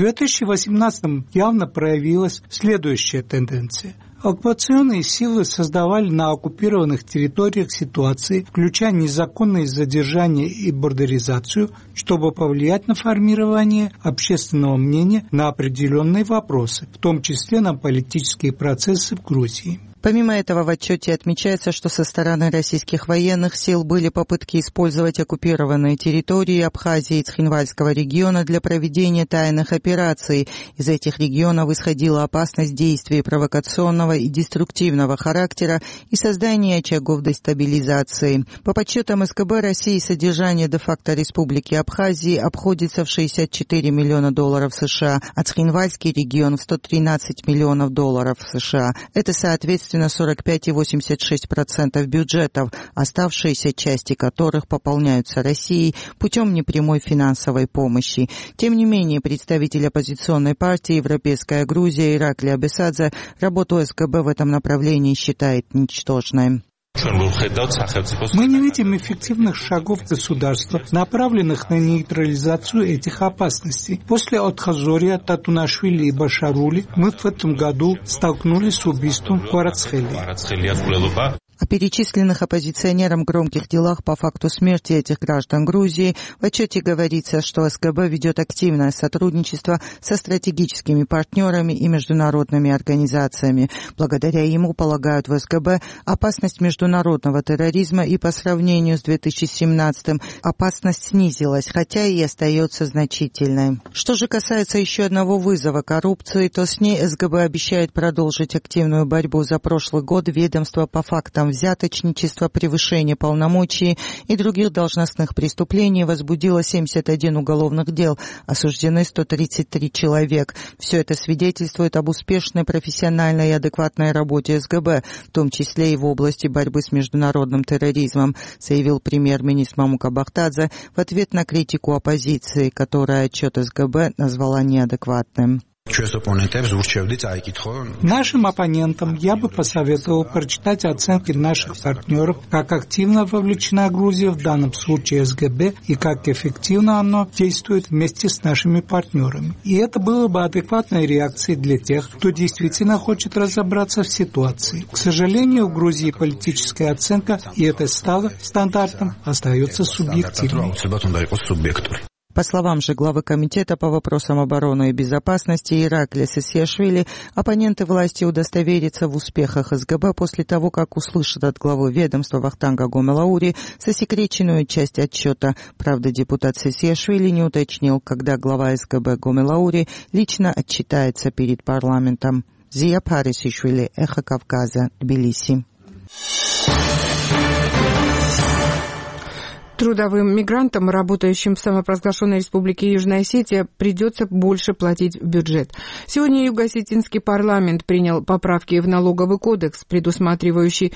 2018-м явно проявилась следующая тенденция. Оккупационные силы создавали на оккупированных территориях ситуации, включая незаконное задержание и бордеризацию, чтобы повлиять на формирование общественного мнения на определенные вопросы, в том числе на политические процессы в Грузии. Помимо этого, в отчете отмечается, что со стороны российских военных сил были попытки использовать оккупированные территории Абхазии и Цхинвальского региона для проведения тайных операций. Из этих регионов исходила опасность действий провокационного и деструктивного характера и создания очагов дестабилизации. По подсчетам СКБ России, содержание де-факто Республики Абхазии обходится в $64 миллиона США, а Цхинвальский регион в $113 миллионов США. Это соответственно 45,86% бюджетов, оставшиеся части которых пополняются Россией путем непрямой финансовой помощи. Тем не менее, представитель оппозиционной партии «Европейская Грузия» Иракли Абесадзе работу СГБ в этом направлении считает ничтожной. Мы не видим эффективных шагов государства, направленных на нейтрализацию этих опасностей. После Отхазория, Татунашвили и Башарули мы в этом году столкнулись с убийством Кварацхели. О перечисленных оппозиционерам громких делах по факту смерти этих граждан Грузии в отчете говорится, что СГБ ведет активное сотрудничество со стратегическими партнерами и международными организациями. Благодаря ему, полагают в СГБ, опасность международного терроризма и по сравнению с 2017-м опасность снизилась, хотя и остается значительной. Что же касается еще одного вызова – коррупции, то с ней СГБ обещает продолжить активную борьбу. За прошлый год ведомство по фактам взяточничества, превышения полномочий и других должностных преступлений возбудило 71 уголовных дел, осуждены 133 человек. Все это свидетельствует об успешной, профессиональной и адекватной работе СГБ, в том числе и в области борьбы с международным терроризмом, заявил премьер-министр Мамука Бахтадзе в ответ на критику оппозиции, которая отчет СГБ назвала неадекватным. Нашим оппонентам я бы посоветовал прочитать оценки наших партнеров, как активно вовлечена Грузия, в данном случае СГБ, и как эффективно оно действует вместе с нашими партнерами. И это было бы адекватной реакцией для тех, кто действительно хочет разобраться в ситуации. К сожалению, в Грузии политическая оценка, и это стало стандартом, остается субъективной. По словам же главы Комитета по вопросам обороны и безопасности Иракли Сесиашвили, оппоненты власти удостоверятся в успехах СГБ после того, как услышат от главы ведомства Вахтанга Гомелаури засекреченную часть отчета. Правда, депутат Сесиашвили не уточнил, когда глава СГБ Гомелаури лично отчитается перед парламентом. Зия Парисишвили, Эхо Кавказа, Тбилиси. Трудовым мигрантам, работающим в самопровозглашенной республике Южная Осетия, придется больше платить в бюджет. Сегодня Юго-Осетинский парламент принял поправки в налоговый кодекс, предусматривающие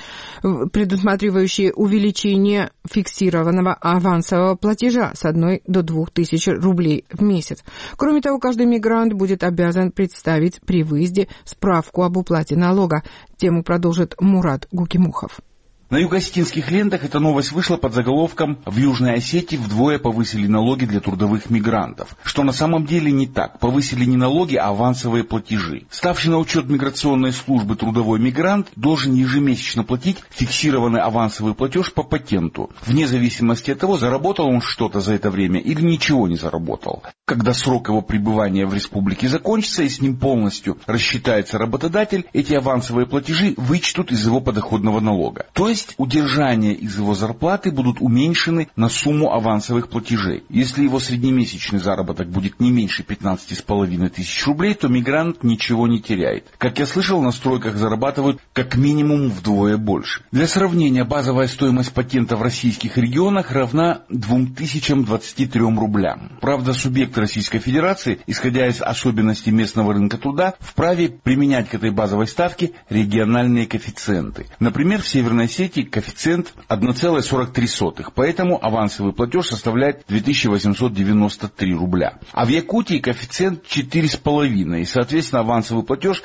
увеличение фиксированного авансового платежа с 1 до 2 тысяч рублей в месяц. Кроме того, каждый мигрант будет обязан представить при выезде справку об уплате налога. Тему продолжит Мурат Гукимухов. На юго-осетинских лентах эта новость вышла под заголовком «В Южной Осетии вдвое повысили налоги для трудовых мигрантов». Что на самом деле не так. Повысили не налоги, а авансовые платежи. Ставший на учет миграционной службы трудовой мигрант должен ежемесячно платить фиксированный авансовый платеж по патенту, вне зависимости от того, заработал он что-то за это время или ничего не заработал. Когда срок его пребывания в республике закончится и с ним полностью рассчитается работодатель, эти авансовые платежи вычтут из его подоходного налога. То есть удержания из его зарплаты будут уменьшены на сумму авансовых платежей. Если его среднемесячный заработок будет не меньше 15,5 тысяч рублей, то мигрант ничего не теряет. Как я слышал, на стройках зарабатывают как минимум вдвое больше. Для сравнения, базовая стоимость патента в российских регионах равна 2023 рублям. Правда, субъекты Российской Федерации, исходя из особенностей местного рынка труда, вправе применять к этой базовой ставке региональные коэффициенты. Например, в Северной Осетии коэффициент 1,43, поэтому авансовый платеж составляет 2893 рубля. А в Якутии коэффициент 4,5, и, соответственно, авансовый платеж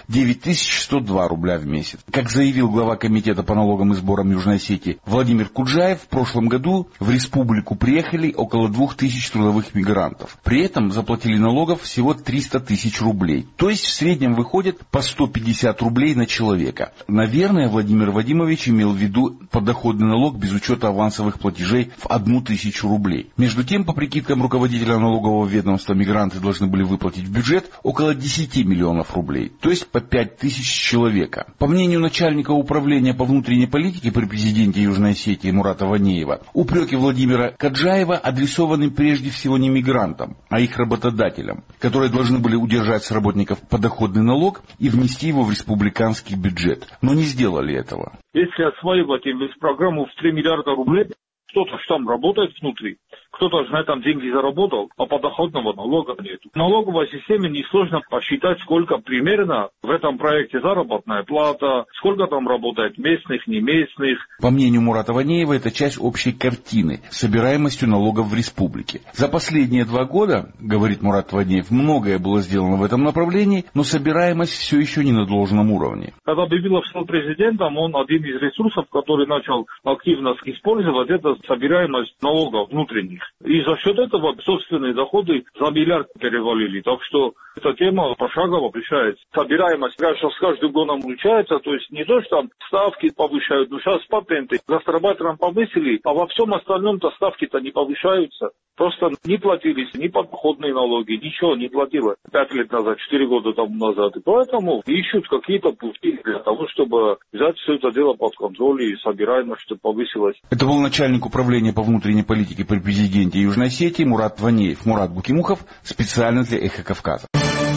9102 рубля в месяц. Как заявил глава комитета по налогам и сборам Южной Осетии Владимир Куджаев, в прошлом году в республику приехали около 2000 трудовых мигрантов. При этом заплатили налогов всего 300 тысяч рублей. То есть в среднем выходит по 150 рублей на человека. Наверное, Владимир Вадимович имел в виду подоходный налог без учета авансовых платежей в 1000 рублей. Между тем, по прикидкам руководителя налогового ведомства, мигранты должны были выплатить в бюджет около 10 миллионов рублей, то есть по 5000 человека. По мнению начальника управления по внутренней политике при президенте Южной Осетии Мурата Ванеева, упреки Владимира Каджаева адресованы прежде всего не мигрантам, а их работодателям, которые должны были удержать с работников подоходный налог и внести его в республиканский бюджет, но не сделали этого. Если осваивать программу в 3 миллиарда рублей, кто-то там работает внутри, кто-то на этом деньги заработал, а подоходного налога нет. В налоговой системе несложно посчитать, сколько примерно в этом проекте заработная плата, сколько там работает местных, не местных. По мнению Мурата Ванеева, это часть общей картины с собираемостью налогов в республике. За последние 2 года, говорит Мурат Ванеев, многое было сделано в этом направлении, но собираемость все еще не на должном уровне. Когда Бибилов стал президентом, он один из ресурсов, который начал активно использовать, это собираемость налогов внутренних. И за счет этого собственные доходы за миллиард перевалили. Так что эта тема пошагово решается. Собираемость, конечно, с каждым годом улучшается. То есть не то, что там ставки повышают, но сейчас патенты гастарбайтерам повысили, а во всем остальном-то ставки-то не повышаются. Просто не платились ни подоходные налоги, ничего не платило 5 лет назад, 4 года тому назад. И поэтому ищут какие-то пути для того, чтобы взять все это дело под контроль и собираемость, чтобы повысилась. Это был начальник управления по внутренней политике при президенте Южной Осетии Мурат Ванеев. Мурат Букимухов специально для «Эхо Кавказа».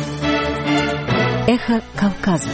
«Эхо Кавказа».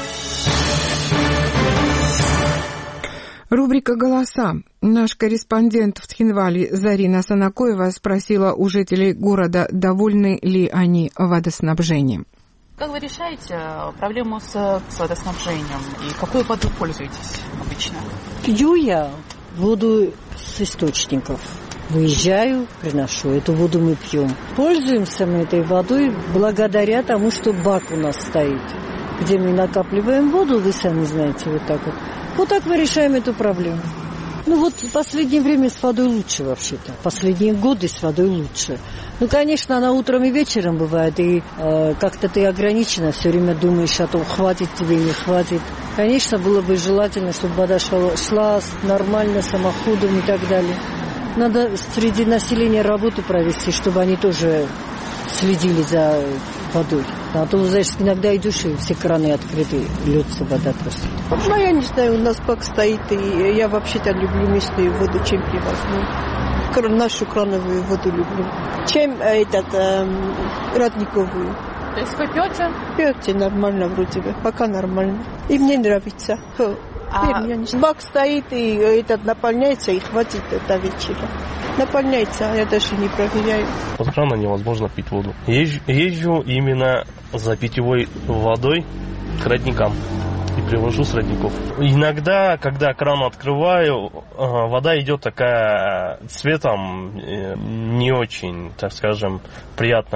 Рубрика «Голоса». Наш корреспондент в Тхинвале Зарина Санакоева спросила у жителей города, довольны ли они водоснабжением. Как вы решаете проблему с водоснабжением и какой водой пользуетесь обычно? Пью я воду с источников. Выезжаю, приношу. Эту воду мы пьем. Пользуемся мы этой водой благодаря тому, что бак у нас стоит, где мы накапливаем воду, вы сами знаете, вот так вот. Вот так мы решаем эту проблему. Ну вот в последнее время с водой лучше вообще-то. Последние годы с водой лучше. Ну, конечно, она утром и вечером бывает, и как-то ты ограничена, все время думаешь о том, хватит тебе, не хватит. Конечно, было бы желательно, чтобы вода шла нормально, самоходом и так далее. Надо среди населения работу провести, чтобы они тоже следили за водой. А то, знаешь, иногда идешь, и все краны открыты, льется вода просто. Ну, я не знаю, у нас бак стоит, и я вообще-то люблю местную воду, чем привозную. Нашу крановую воду люблю. Чем родниковую. То есть вы пьете? Пьете нормально вроде бы, пока нормально. И мне нравится. Бак стоит, и наполняется, и хватит до вечера. Наполняется, а я даже не проверяю. Под крана невозможно пить воду. Езжу именно за питьевой водой к родникам и привожу с родников. Иногда, когда кран открываю, вода идет такая цветом не очень, так скажем, приятная.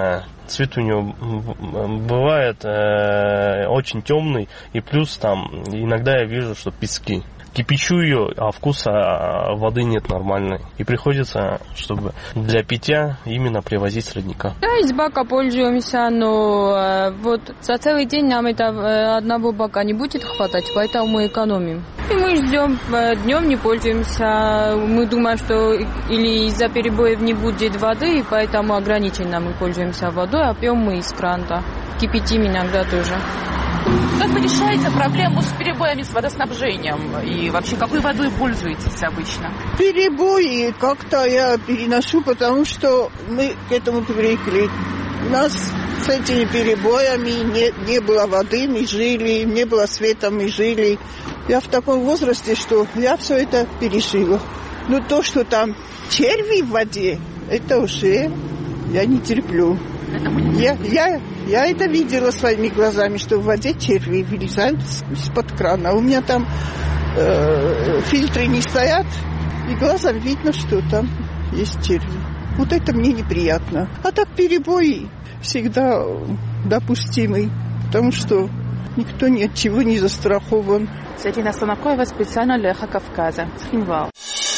цвет у него бывает очень темный, и плюс там иногда я вижу, что пески. Кипячу ее, а вкуса воды нет нормальной. И приходится, чтобы для питья именно привозить с родника. Да, из бака пользуемся, но вот за целый день нам это одного бака не будет хватать, поэтому мы экономим. И мы ждем, днем не пользуемся. Мы думаем, что или из-за перебоев не будет воды, и поэтому ограниченно мы пользуемся водой, а пьем мы из крана. Кипятим иногда тоже. Как вы решаете проблему с перебоями с водоснабжением? И вообще, какой водой пользуетесь обычно? Перебои как-то я переношу, потому что мы к этому привыкли. У нас с этими перебоями не было воды, мы жили, не было света, мы жили. Я в таком возрасте, что я все это пережила. Но то, что там черви в воде, это уже я не терплю. Я это видела своими глазами, что в воде черви вылезают из-под крана. У меня там фильтры не стоят, и глазом видно, что там есть черви. Вот это мне неприятно. А так перебои всегда допустимы, потому что никто ни от чего не застрахован. Светлана Станакоева специально для Эхо Кавказа. Цхинвал.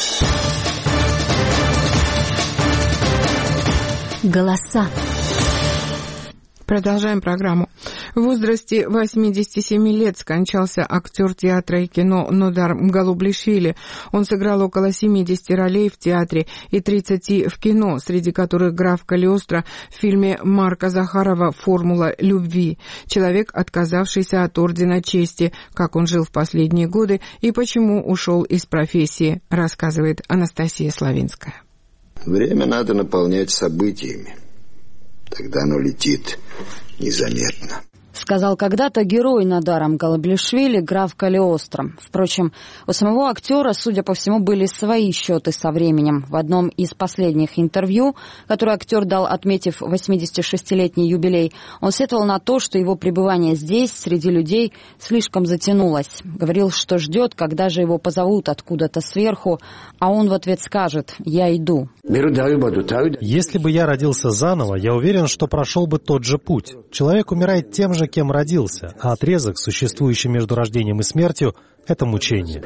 Голоса. Продолжаем программу. В возрасте 87 лет скончался актер театра и кино Нодар Мгалублишвили. Он сыграл около 70 ролей в театре и 30 в кино, среди которых граф Калиостро в фильме Марка Захарова «Формула любви». Человек, отказавшийся от Ордена Чести, как он жил в последние годы и почему ушел из профессии, рассказывает Анастасия Славинская. Время надо наполнять событиями. Тогда оно летит незаметно. Сказал когда-то герой Нодара Мгалублишвили граф Калиостро. Впрочем, у самого актера, судя по всему, были свои счеты со временем. В одном из последних интервью, которое актер дал, отметив 86-летний юбилей, он сетовал на то, что его пребывание здесь, среди людей, слишком затянулось. Говорил, что ждет, когда же его позовут откуда-то сверху, а он в ответ скажет «Я иду». Если бы я родился заново, я уверен, что прошел бы тот же путь. Человек умирает тем же, кем родился, а отрезок, существующий между рождением и смертью, это мучение.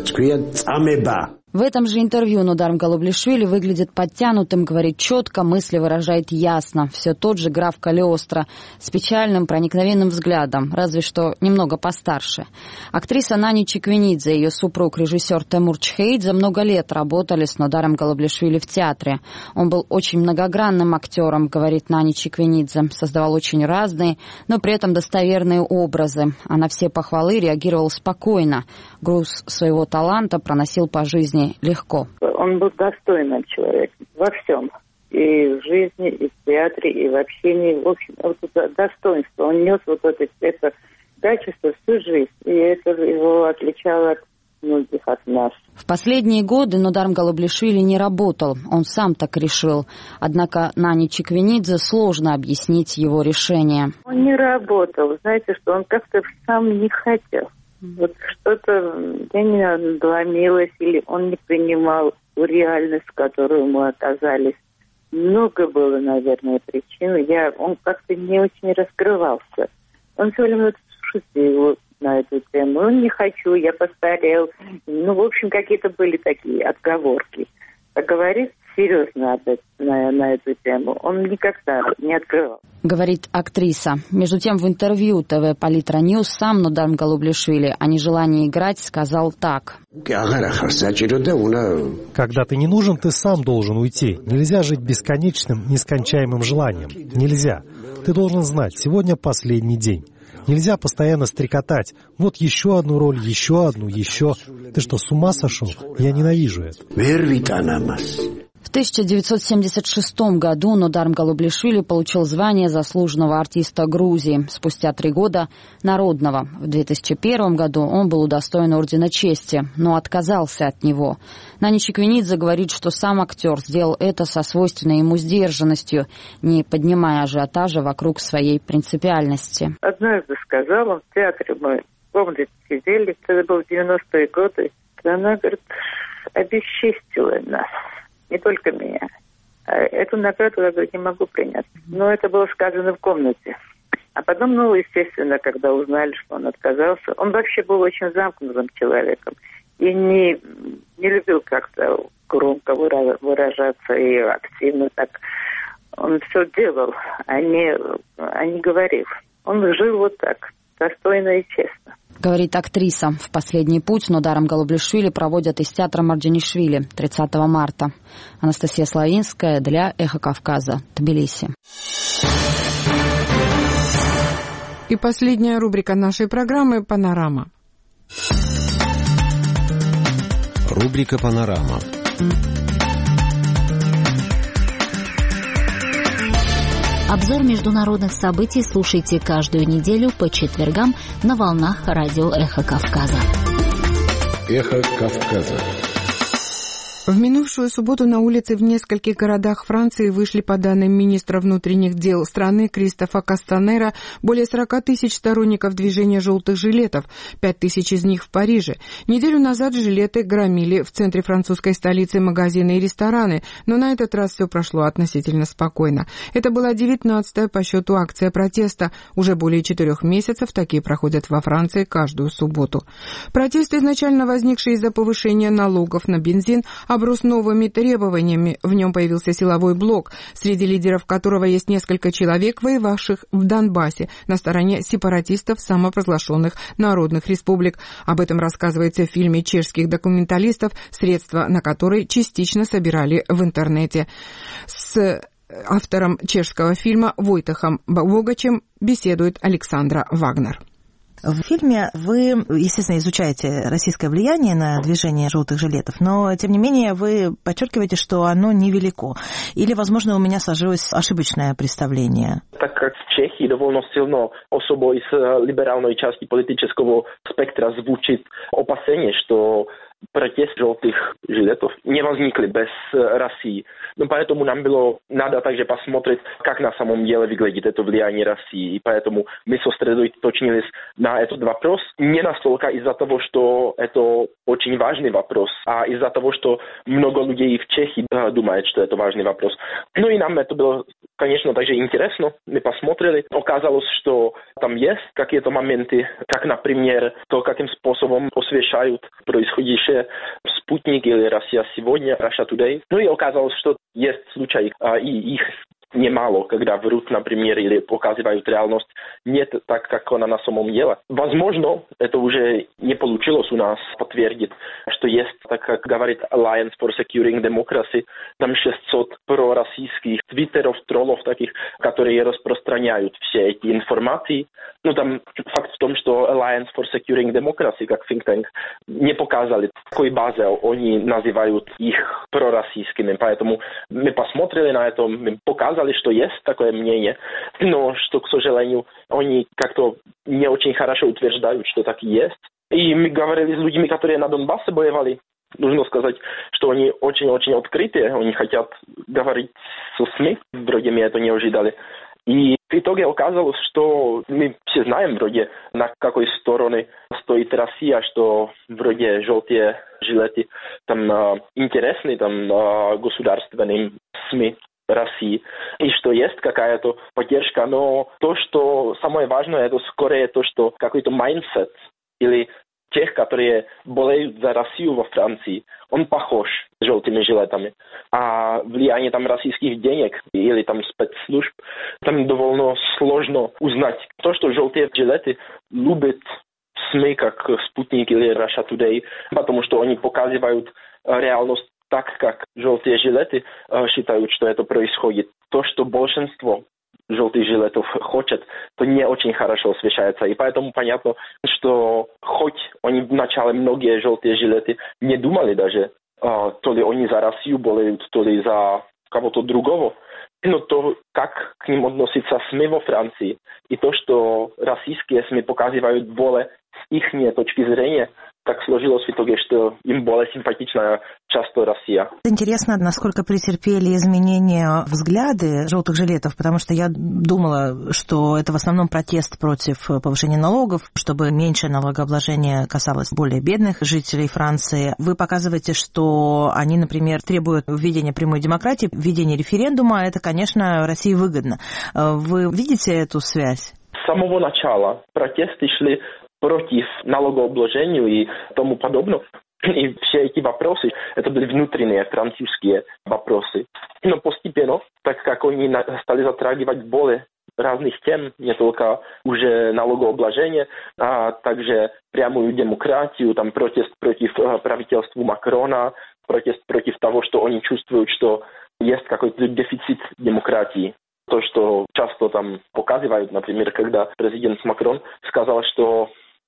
В этом же интервью Нодар Мгалублишвили выглядит подтянутым, говорит четко, мысли выражает ясно. Все тот же граф Калиостро с печальным, проникновенным взглядом, разве что немного постарше. Актриса Нани Чиквенидзе и ее супруг, режиссер Темур Чхеидзе, много лет работали с Нодаром Мгалублишвили в театре. Он был очень многогранным актером, говорит Нани Чиквенидзе, создавал очень разные, но при этом достоверные образы. А на все похвалы реагировал спокойно. Груз своего таланта проносил по жизни легко. Он был достойным человеком во всем. И в жизни, и в театре, и в общении. В общем, вот это достоинство. Он нес вот это качество всю жизнь. И это его отличало от многих от нас. В последние годы Нодар Мгалублишвили не работал. Он сам так решил. Однако Нане Чиквенидзе сложно объяснить его решение. Он не работал. Знаете, что он как-то сам не хотел. Вот что-то, я не знаю, надломилось, или он не принимал ту реальность, в которую мы оказались. Много было, наверное, причин. Он как-то не очень раскрывался. Он все время шутил на эту тему. Не хочу, я постарел. В общем, какие-то были такие отговорки. А говорить серьезно на эту тему он никогда не открывал. Говорит актриса. Между тем, в интервью ТВ Политра Ньюс сам Нодар Мгалублишвили о нежелании играть сказал так. Когда ты не нужен, ты сам должен уйти. Нельзя жить бесконечным, нескончаемым желанием. Нельзя. Ты должен знать, сегодня последний день. Нельзя постоянно стрекотать. Вот еще одну роль, еще одну, еще. Ты что, с ума сошел? Я ненавижу это. В 1976 году Нодар Мгалублишвили получил звание заслуженного артиста Грузии. Спустя 3 года – народного. В 2001 году он был удостоен Ордена Чести, но отказался от него. Нани Чиквенидзе говорит, что сам актер сделал это со свойственной ему сдержанностью, не поднимая ажиотажа вокруг своей принципиальности. Однажды сказал, он в театре мы в комнате сидели, это был 90-е годы, она, говорит, обесчестила нас. Не только меня. Эту награду, я говорю, не могу принять. Но это было сказано в комнате. А потом, естественно, когда узнали, что он отказался, он вообще был очень замкнутым человеком и не любил как-то громко выражаться и активно так. Он все делал, а не говорил. Он жил вот так, достойно и честно. Говорит актриса. В последний путь Нодаром Голублишвили проводят из театра Марджанишвили 30 марта. Анастасия Славинская для «Эхо Кавказа», Тбилиси. И последняя рубрика нашей программы «Панорама». Рубрика «Панорама». Обзор международных событий слушайте каждую неделю по четвергам на волнах радио «Эхо Кавказа». «Эхо Кавказа». В минувшую субботу на улицы в нескольких городах Франции вышли, по данным министра внутренних дел страны Кристофа Кастанера, более 40 тысяч сторонников движения «желтых жилетов», 5 тысяч из них в Париже. Неделю назад жилеты громили в центре французской столицы магазины и рестораны, но на этот раз все прошло относительно спокойно. Это была 19-я по счету акция протеста. Уже более 4 месяцев такие проходят во Франции каждую субботу. Протест, изначально возникший из-за повышения налогов на бензин, оброс новыми требованиями. В нем появился силовой блок, среди лидеров которого есть несколько человек, воевавших в Донбассе на стороне сепаратистов самопровозглашенных народных республик. Об этом рассказывается в фильме чешских документалистов, средства на который частично собирали в интернете. С автором чешского фильма Войтехом Богачем беседует Александра Вагнер. В фильме вы, естественно, изучаете российское влияние на движение желтых жилетов, но, тем не менее, вы подчеркиваете, что оно невелико. Или, возможно, у меня сложилось ошибочное представление. Так как в Чехии довольно сильно особо из либеральной части политического спектра звучит опасение, что протест желтых жилетов не возникли без России. Но поэтому нам было надо также посмотреть, как на самом деле выглядит это влияние России. И поэтому мы сосредоточились на этот вопрос не настолько из-за того, что это очень важный вопрос, а из-за того, что много людей в Чехии думают, что это важный вопрос. Ну и нам это было, конечно, также интересно. Мы посмотрели. Оказалось, что там есть какие-то моменты, как, например, то, каким способом освещают происходящее «Спутник» или «Россия сегодня», «Russia Today». Ну и оказалось, что есть случаи, и их немало, когда врут, например, или показывают реальность не так, как она на самом деле. Возможно, это уже не получилось у нас подтвердить, что есть, так как говорит Alliance for Securing Democracy, там 600 пророссийских твиттеров, троллов таких, которые распространяют все эти информации. Ну, там факт в том, что Alliance for Securing Democracy, как think tank, не показали, какой базе они называют их пророссийскими. Поэтому мы посмотрели на это, мы показали, что есть такое мнение, но что, к сожалению, они как-то не очень хорошо утверждают, что так и есть. И мы говорили с людьми, которые на Донбассе воевали. Нужно сказать, что они очень-очень открытые, они хотят говорить со СМИ, вроде мы это не ожидали. И в итоге оказалось, что мы все знаем вроде, на какой стороне стоит Россия, что вроде желтые жилеты там интересны там государственным СМИ России, и что есть какая-то поддержка, но то, что самое важное, это скорее то, что какой-то майндсет или тех, которые болеют за Россию во Франции, он похож с желтыми жилетами. А влияние там российских денег или там спецслужб, там довольно сложно узнать. То, что желтые жилеты любят СМИ, как «Спутник» или «Russia Today», потому что они показывают реальность так, как желтые жилеты считают, что это происходит. То, что большинство желтых жилетов хочет, то не очень хорошо освещается. И поэтому понятно, что хоть они вначале многие желтые жилеты не думали даже, то ли они за Россию болеют, то ли за кого-то другого, но то, как к ним относятся СМИ во Франции, и то, что российские СМИ показывают более с их точки зрения, так сложилось в итоге, что им более симпатична часто Россия. Интересно, насколько претерпели изменения взгляды желтых жилетов, потому что я думала, что это в основном протест против повышения налогов, чтобы меньшее налогообложение касалось более бедных жителей Франции. Вы показываете, что они, например, требуют введения прямой демократии, введения референдума. Это, конечно, России выгодно. Вы видите эту связь? С самого начала протесты шли против налогообложения и тому подобное. И все эти вопросы, это были внутренние французские вопросы. Но постепенно, так как они стали затрагивать более разных тем, не только уже налогообложение, а также прямую демократию, там протест против правительства Макрона, протест против того, что они чувствуют, что есть какой-то дефицит демократии. То, что часто там показывают, например, когда президент Макрон сказал, что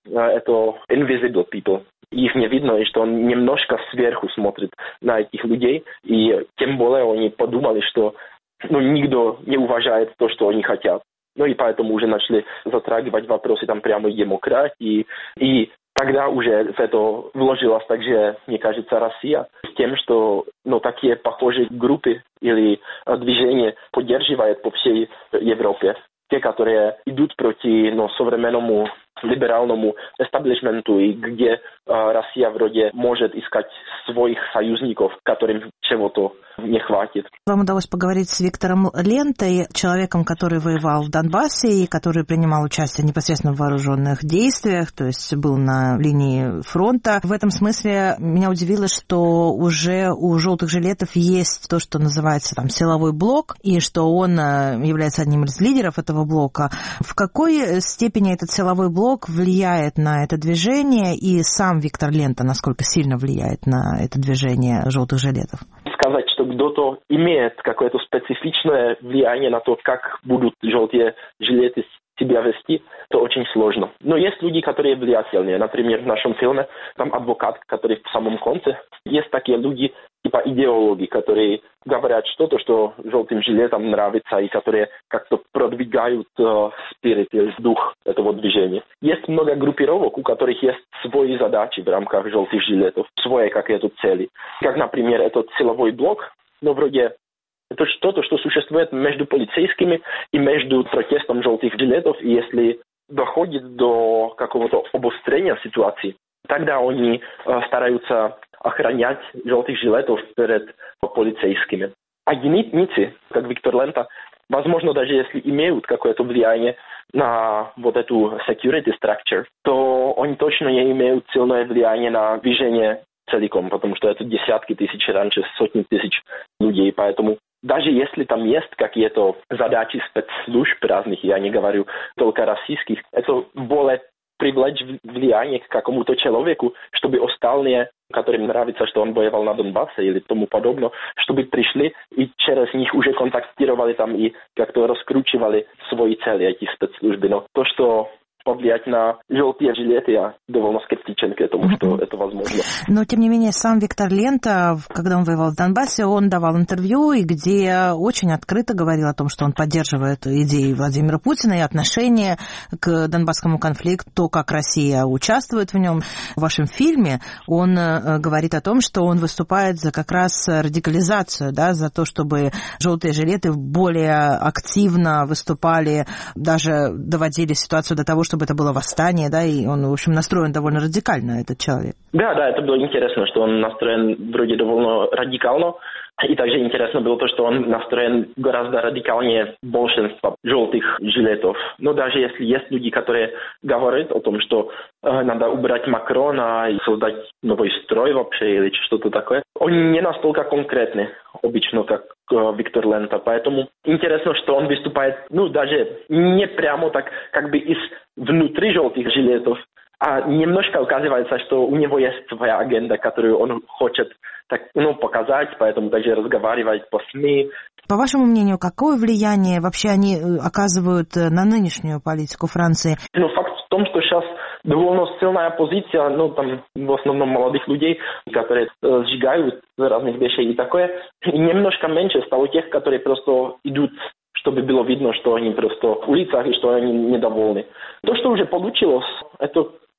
это invisible people. Их не видно, и что он немножко сверху смотрит на этих людей. И тем более они подумали, что никто не уважает то, что они хотят. И поэтому уже начали затрагивать вопросы там прямой демократии. И тогда уже в это вложилась также, мне кажется, Россия с тем, что такие похожие группы или движения поддерживают по всей Европе. Те, которые идут против современному либеральному эстаблишменту, и где Россия вроде может искать своих союзников, которым чего-то не хватит. Вам удалось поговорить с Виктором Лентой, человеком, который воевал в Донбассе и который принимал участие непосредственно в вооруженных действиях, то есть был на линии фронта. В этом смысле меня удивило, что уже у желтых жилетов есть то, что называется там силовой блок, и что он является одним из лидеров этого блока. В какой степени этот силовой блок влияет на это движение, и сам Виктор Лента насколько сильно влияет на это движение желтых жилетов? Сказать, что кто-то имеет какое-то специфичное влияние на то, как будут желтые жилеты себя вести, то очень сложно. Но есть люди, которые влиятельные. Например, в нашем фильме там адвокат, который в самом конце. Есть такие люди, типа идеологи, которые говорят что-то, что желтым жилетам нравится, и которые как-то продвигают спирит, дух этого движения. Есть много группировок, у которых есть свои задачи в рамках желтых жилетов, свои какие-то цели. Как, например, этот силовой блок, вроде это что-то, что существует между полицейскими и между протестом желтых жилетов, и если доходит до какого-то обострения ситуации, тогда они стараются охранять желтых жилетов перед полицейскими. А единицы, как Виктор Лента, возможно, даже если имеют какое-то влияние на вот эту security structure, то они точно не имеют сильное влияние на движение целиком, потому что это десятки тысяч, раньше сотни тысяч людей, поэтому даже если там есть какие-то задачи спецслужб разных, я не говорю только российских, это более привлечь влияние к какому-то человеку, чтобы остальные, которым нравится, что он воевал на Донбассе или тому подобное, чтобы пришли и через них уже контактировали там и как-то раскручивали свои цели эти спецслужбы. Но то, что повлиять на желтые жилеты, я довольно скептичен к этому, что это возможно. Но, тем не менее, сам Виктор Лента, когда он воевал в Донбассе, он давал интервью, и где очень открыто говорил о том, что он поддерживает идеи Владимира Путина и отношение к донбасскому конфликту, то, как Россия участвует в нем. В вашем фильме он говорит о том, что он выступает за как раз радикализацию, да, за то, чтобы желтые жилеты более активно выступали, даже доводили ситуацию до того, чтобы это было восстание, да, и он, в общем, настроен довольно радикально, этот человек. Да, это было интересно, что он настроен вроде довольно радикально, и также интересно было то, что он настроен гораздо радикальнее большинства желтых жилетов. Но даже если есть люди, которые говорят о том, что надо убрать Макрона и создать новый строй вообще или что-то такое, они не настолько конкретны обычно, как Виктор Лента. Поэтому интересно, что он выступает, даже не прямо так, как бы из внутри желтых жилетов, а немножко оказывается, что у него есть своя агенда, которую он хочет показать, поэтому даже разговаривать по СМИ. По вашему мнению, какое влияние вообще они оказывают на нынешнюю политику Франции? Факт в том, что сейчас довольно сильная позиция, там в основном молодых людей, которые сжигают разных вещей и такое. И немножко меньше стало тех, которые просто идут, чтобы было видно, что они просто в улицах и что они недовольны. То, что уже получилось, это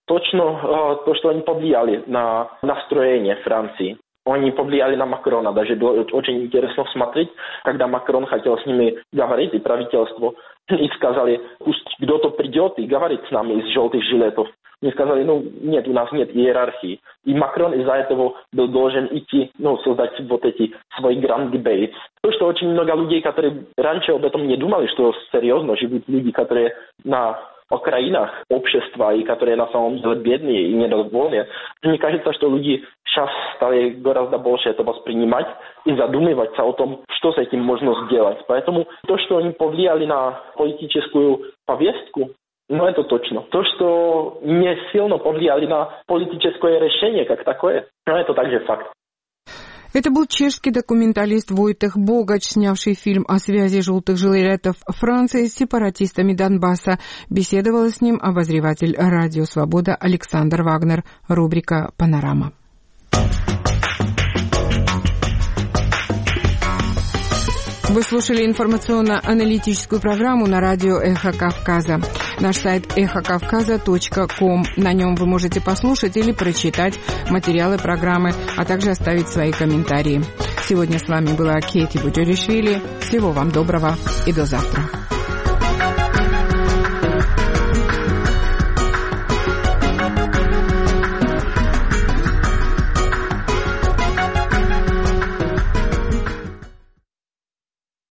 точно то, что они повлияли на настроение Франции. Они повлияли на Макрона. Даже было очень интересно смотреть, когда Макрон хотел с ними говорить, и правительство, и сказали, пусть кто-то придет и говорит с нами из желтых жилетов. Они сказали, нет, у нас нет иерархии. И Макрон из-за этого был должен идти, создать вот эти свои grand debates. То, что очень много людей, которые раньше об этом не думали, что серьезно живут люди, которые на окраинах общества и которые на самом деле бедные и недовольные. Мне кажется, что люди сейчас стали гораздо больше это воспринимать и задумываться о том, что с этим можно сделать. Поэтому то, что они повлияли на политическую повестку, это точно. То, что не сильно повлияли на политическое решение как такое, это также факт. Это был чешский документалист Войтех Богач, снявший фильм о связи желтых жилетов Франции с сепаратистами Донбасса. Беседовала с ним обозреватель «Радио Свобода» Александр Вагнер. Рубрика «Панорама». Вы слушали информационно-аналитическую программу на радио «Эхо Кавказа». Наш сайт эхокавказа.ком. На нем вы можете послушать или прочитать материалы программы, а также оставить свои комментарии. Сегодня с вами была Кейти Бутеришвили. Всего вам доброго и до завтра.